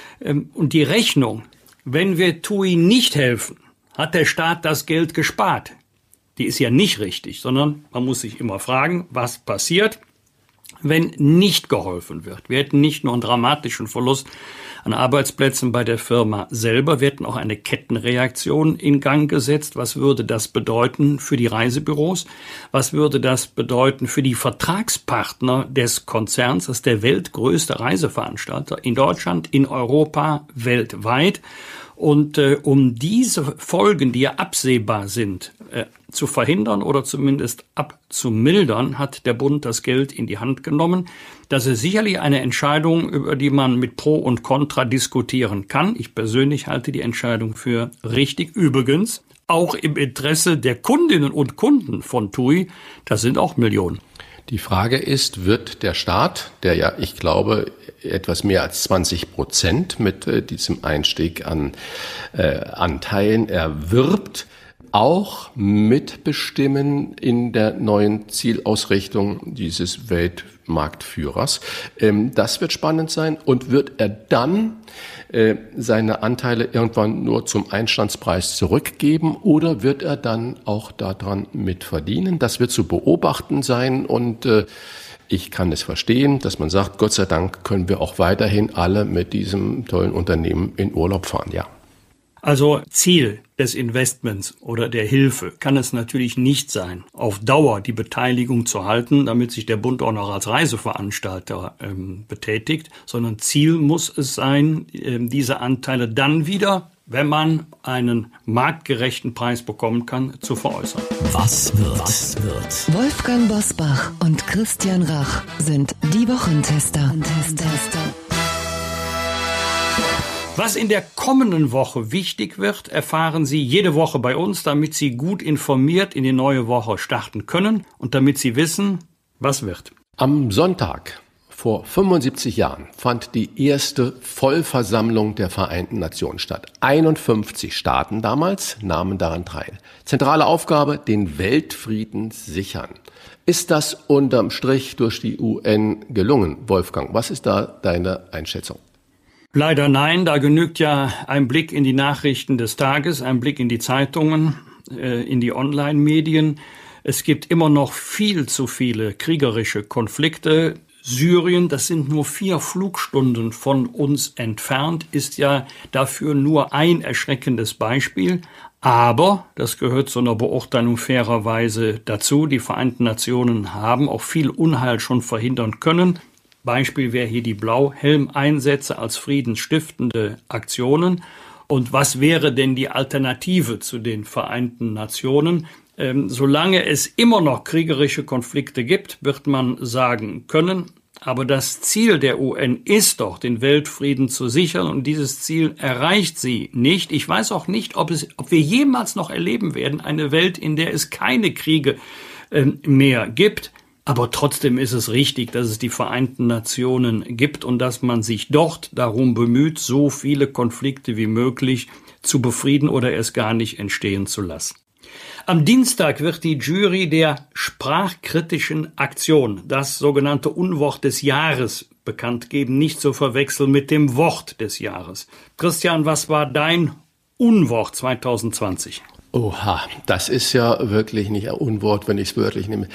Und die Rechnung, wenn wir TUI nicht helfen, hat der Staat das Geld gespart. Die ist ja nicht richtig, sondern man muss sich immer fragen, was passiert, wenn nicht geholfen wird. Wir hätten nicht nur einen dramatischen Verlust an Arbeitsplätzen bei der Firma selber, wir hätten auch eine Kettenreaktion in Gang gesetzt. Was würde das bedeuten für die Reisebüros? Was würde das bedeuten für die Vertragspartner des Konzerns? Das ist der weltgrößte Reiseveranstalter in Deutschland, in Europa, weltweit. Und äh, um diese Folgen, die ja absehbar sind, äh, zu verhindern oder zumindest abzumildern, hat der Bund das Geld in die Hand genommen. Das ist sicherlich eine Entscheidung, über die man mit Pro und Contra diskutieren kann. Ich persönlich halte die Entscheidung für richtig. Übrigens auch im Interesse der Kundinnen und Kunden von TUI. Das sind auch Millionen. Die Frage ist, wird der Staat, der ja, ich glaube, etwas mehr als zwanzig Prozent mit äh, diesem Einstieg an äh, Anteilen erwirbt, auch mitbestimmen in der neuen Zielausrichtung dieses Weltmarktführers. Ähm, das wird spannend sein. Und wird er dann äh, seine Anteile irgendwann nur zum Einstandspreis zurückgeben oder wird er dann auch daran mitverdienen? Das wird zu beobachten sein und äh, ich kann es verstehen, dass man sagt, Gott sei Dank können wir auch weiterhin alle mit diesem tollen Unternehmen in Urlaub fahren, ja. Also Ziel des Investments oder der Hilfe kann es natürlich nicht sein, auf Dauer die Beteiligung zu halten, damit sich der Bund auch noch als Reiseveranstalter ähm, betätigt, sondern Ziel muss es sein, ähm, diese Anteile dann wieder, wenn man einen marktgerechten Preis bekommen kann, zu veräußern. Was wird? Was wird? Wolfgang Bosbach und Christian Rach sind die Wochentester. Was in der kommenden Woche wichtig wird, erfahren Sie jede Woche bei uns, damit Sie gut informiert in die neue Woche starten können und damit Sie wissen, was wird. Am Sonntag vor fünfundsiebzig Jahren fand die erste Vollversammlung der Vereinten Nationen statt. einundfünfzig Staaten damals nahmen daran teil. Zentrale Aufgabe, den Weltfrieden sichern. Ist das unterm Strich durch die U N gelungen? Wolfgang, was ist da deine Einschätzung? Leider nein, da genügt ja ein Blick in die Nachrichten des Tages, ein Blick in die Zeitungen, äh, in die Online-Medien. Es gibt immer noch viel zu viele kriegerische Konflikte. Syrien, das sind nur vier Flugstunden von uns entfernt, ist ja dafür nur ein erschreckendes Beispiel. Aber, das gehört zu einer Beurteilung fairerweise dazu, die Vereinten Nationen haben auch viel Unheil schon verhindern können. Beispiel wäre hier die Blauhelmeinsätze als friedensstiftende Aktionen. Und was wäre denn die Alternative zu den Vereinten Nationen? Ähm, solange es immer noch kriegerische Konflikte gibt, wird man sagen können, aber das Ziel der U N ist doch, den Weltfrieden zu sichern, und dieses Ziel erreicht sie nicht. Ich weiß auch nicht, ob es, ob wir jemals noch erleben werden, eine Welt, in der es keine Kriege äh, mehr gibt. Aber trotzdem ist es richtig, dass es die Vereinten Nationen gibt und dass man sich dort darum bemüht, so viele Konflikte wie möglich zu befrieden oder erst gar nicht entstehen zu lassen. Am Dienstag wird die Jury der sprachkritischen Aktion, das sogenannte Unwort des Jahres, bekannt geben, nicht zu verwechseln mit dem Wort des Jahres. Christian, was war dein Unwort zwanzig zwanzig? Oha, das ist ja wirklich nicht ein Unwort, wenn ich es wörtlich nehme.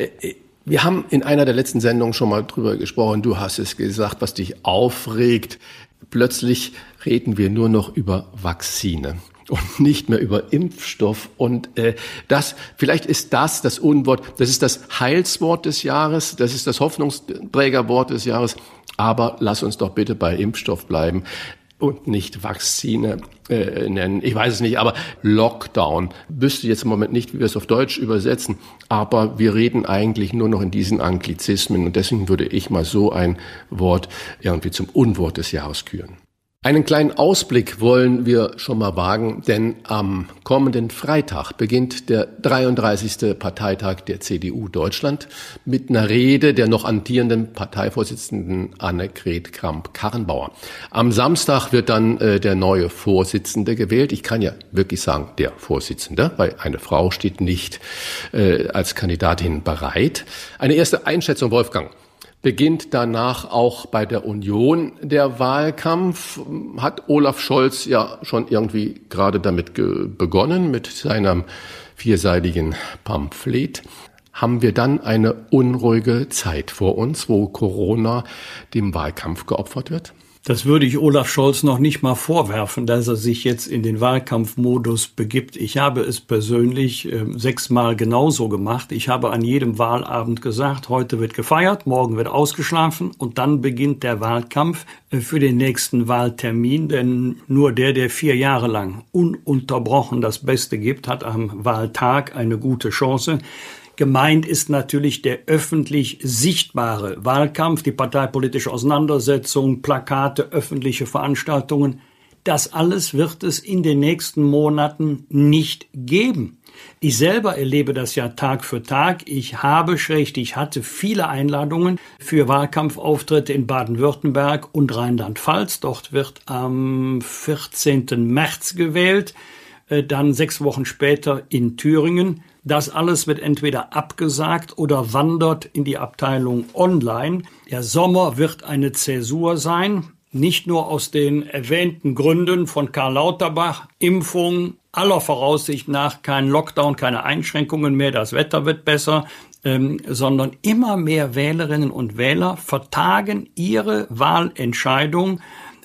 Wir haben in einer der letzten Sendungen schon mal drüber gesprochen. Du hast es gesagt, was dich aufregt. Plötzlich reden wir nur noch über Vakzine und nicht mehr über Impfstoff. Und äh, das, vielleicht ist das das Unwort, das ist das Heilswort des Jahres, das ist das Hoffnungsträgerwort des Jahres. Aber lass uns doch bitte bei Impfstoff bleiben und nicht Vakzine äh, nennen. Ich weiß es nicht, aber Lockdown. Wüsste jetzt im Moment nicht, wie wir es auf Deutsch übersetzen, aber wir reden eigentlich nur noch in diesen Anglizismen und deswegen würde ich mal so ein Wort irgendwie zum Unwort des Jahres küren. Einen kleinen Ausblick wollen wir schon mal wagen, denn am kommenden Freitag beginnt der dreiunddreißigste Parteitag der C D U Deutschland mit einer Rede der noch amtierenden Parteivorsitzenden Annegret Kramp-Karrenbauer. Am Samstag wird dann äh, der neue Vorsitzende gewählt. Ich kann ja wirklich sagen, der Vorsitzende, weil eine Frau steht nicht äh, als Kandidatin bereit. Eine erste Einschätzung, Wolfgang. Beginnt danach auch bei der Union der Wahlkampf? Hat Olaf Scholz ja schon irgendwie gerade damit ge- begonnen, mit seinem vierseitigen Pamphlet. Haben wir dann eine unruhige Zeit vor uns, wo Corona dem Wahlkampf geopfert wird? Das würde ich Olaf Scholz noch nicht mal vorwerfen, dass er sich jetzt in den Wahlkampfmodus begibt. Ich habe es persönlich äh, sechsmal genauso gemacht. Ich habe an jedem Wahlabend gesagt, heute wird gefeiert, morgen wird ausgeschlafen und dann beginnt der Wahlkampf äh, für den nächsten Wahltermin. Denn nur der, der vier Jahre lang ununterbrochen das Beste gibt, hat am Wahltag eine gute Chance. Gemeint ist natürlich der öffentlich sichtbare Wahlkampf, die parteipolitische Auseinandersetzung, Plakate, öffentliche Veranstaltungen. Das alles wird es in den nächsten Monaten nicht geben. Ich selber erlebe das ja Tag für Tag. Ich habe, schräg, ich hatte viele Einladungen für Wahlkampfauftritte in Baden-Württemberg und Rheinland-Pfalz. Dort wird am vierzehnten März gewählt, dann sechs Wochen später in Thüringen. Das alles wird entweder abgesagt oder wandert in die Abteilung Online. Der Sommer wird eine Zäsur sein, nicht nur aus den erwähnten Gründen von Karl Lauterbach, Impfung, aller Voraussicht nach kein Lockdown, keine Einschränkungen mehr, das Wetter wird besser, ähm, sondern immer mehr Wählerinnen und Wähler vertagen ihre Wahlentscheidung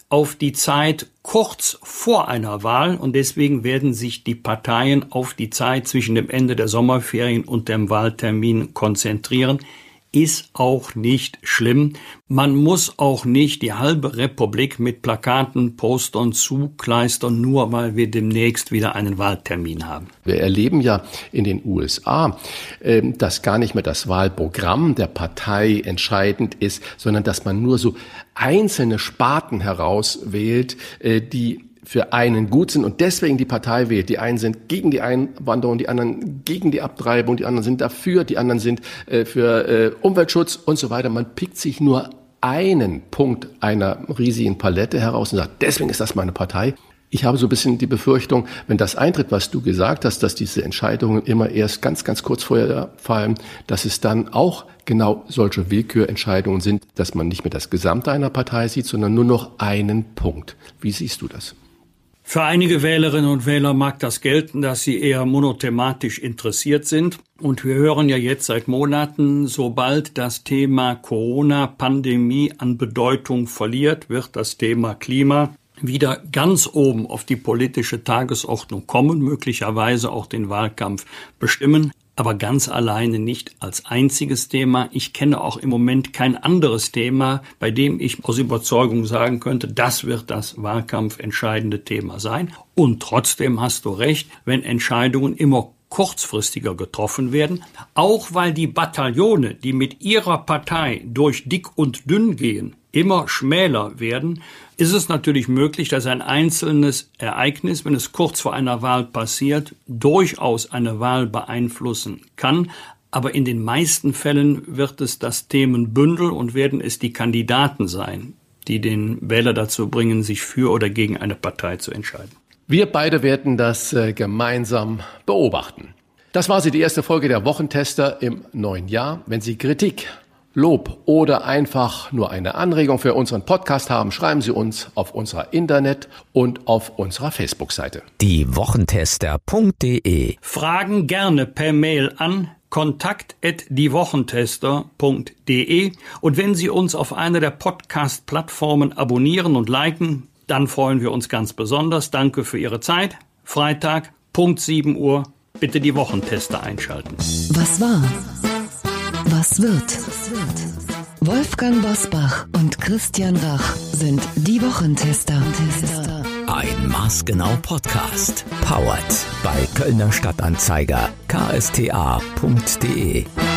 auf die Zeit kurz vor einer Wahl und deswegen werden sich die Parteien auf die Zeit zwischen dem Ende der Sommerferien und dem Wahltermin konzentrieren. Ist auch nicht schlimm. Man muss auch nicht die halbe Republik mit Plakaten, Postern zukleistern, nur weil wir demnächst wieder einen Wahltermin haben. Wir erleben ja in den U S A, dass gar nicht mehr das Wahlprogramm der Partei entscheidend ist, sondern dass man nur so einzelne Sparten herauswählt, die für einen gut sind und deswegen die Partei wählt. Die einen sind gegen die Einwanderung, die anderen gegen die Abtreibung, die anderen sind dafür, die anderen sind äh, für äh, Umweltschutz und so weiter. Man pickt sich nur einen Punkt einer riesigen Palette heraus und sagt, deswegen ist das meine Partei. Ich habe so ein bisschen die Befürchtung, wenn das eintritt, was du gesagt hast, dass diese Entscheidungen immer erst ganz, ganz kurz vorher fallen, dass es dann auch genau solche Willkürentscheidungen sind, dass man nicht mehr das Gesamte einer Partei sieht, sondern nur noch einen Punkt. Wie siehst du das? Für einige Wählerinnen und Wähler mag das gelten, dass sie eher monothematisch interessiert sind. Und wir hören ja jetzt seit Monaten, sobald das Thema Corona-Pandemie an Bedeutung verliert, wird das Thema Klima wieder ganz oben auf die politische Tagesordnung kommen, möglicherweise auch den Wahlkampf bestimmen. Aber ganz alleine nicht als einziges Thema. Ich kenne auch im Moment kein anderes Thema, bei dem ich aus Überzeugung sagen könnte, das wird das wahlkampfentscheidende Thema sein. Und trotzdem hast du recht, wenn Entscheidungen immer kurzfristiger getroffen werden, auch weil die Bataillone, die mit ihrer Partei durch dick und dünn gehen, immer schmäler werden, ist es natürlich möglich, dass ein einzelnes Ereignis, wenn es kurz vor einer Wahl passiert, durchaus eine Wahl beeinflussen kann. Aber in den meisten Fällen wird es das Themenbündel und werden es die Kandidaten sein, die den Wähler dazu bringen, sich für oder gegen eine Partei zu entscheiden. Wir beide werden das äh, gemeinsam beobachten. Das war sie, die erste Folge der Wochentester im neuen Jahr. Wenn Sie Kritik, Lob oder einfach nur eine Anregung für unseren Podcast haben, schreiben Sie uns auf unserer Internet- und auf unserer Facebook-Seite. die wochentester punkt de. Fragen gerne per Mail an kontakt at diewochentester punkt de und wenn Sie uns auf einer der Podcast-Plattformen abonnieren und liken, dann freuen wir uns ganz besonders. Danke für Ihre Zeit. Freitag, Punkt sieben Uhr, bitte die Wochentester einschalten. Was war? Was wird? Wolfgang Bosbach und Christian Rach sind die Wochentester. Ein Maßgenau Podcast. Powered bei Kölner Stadtanzeiger k s t a punkt de.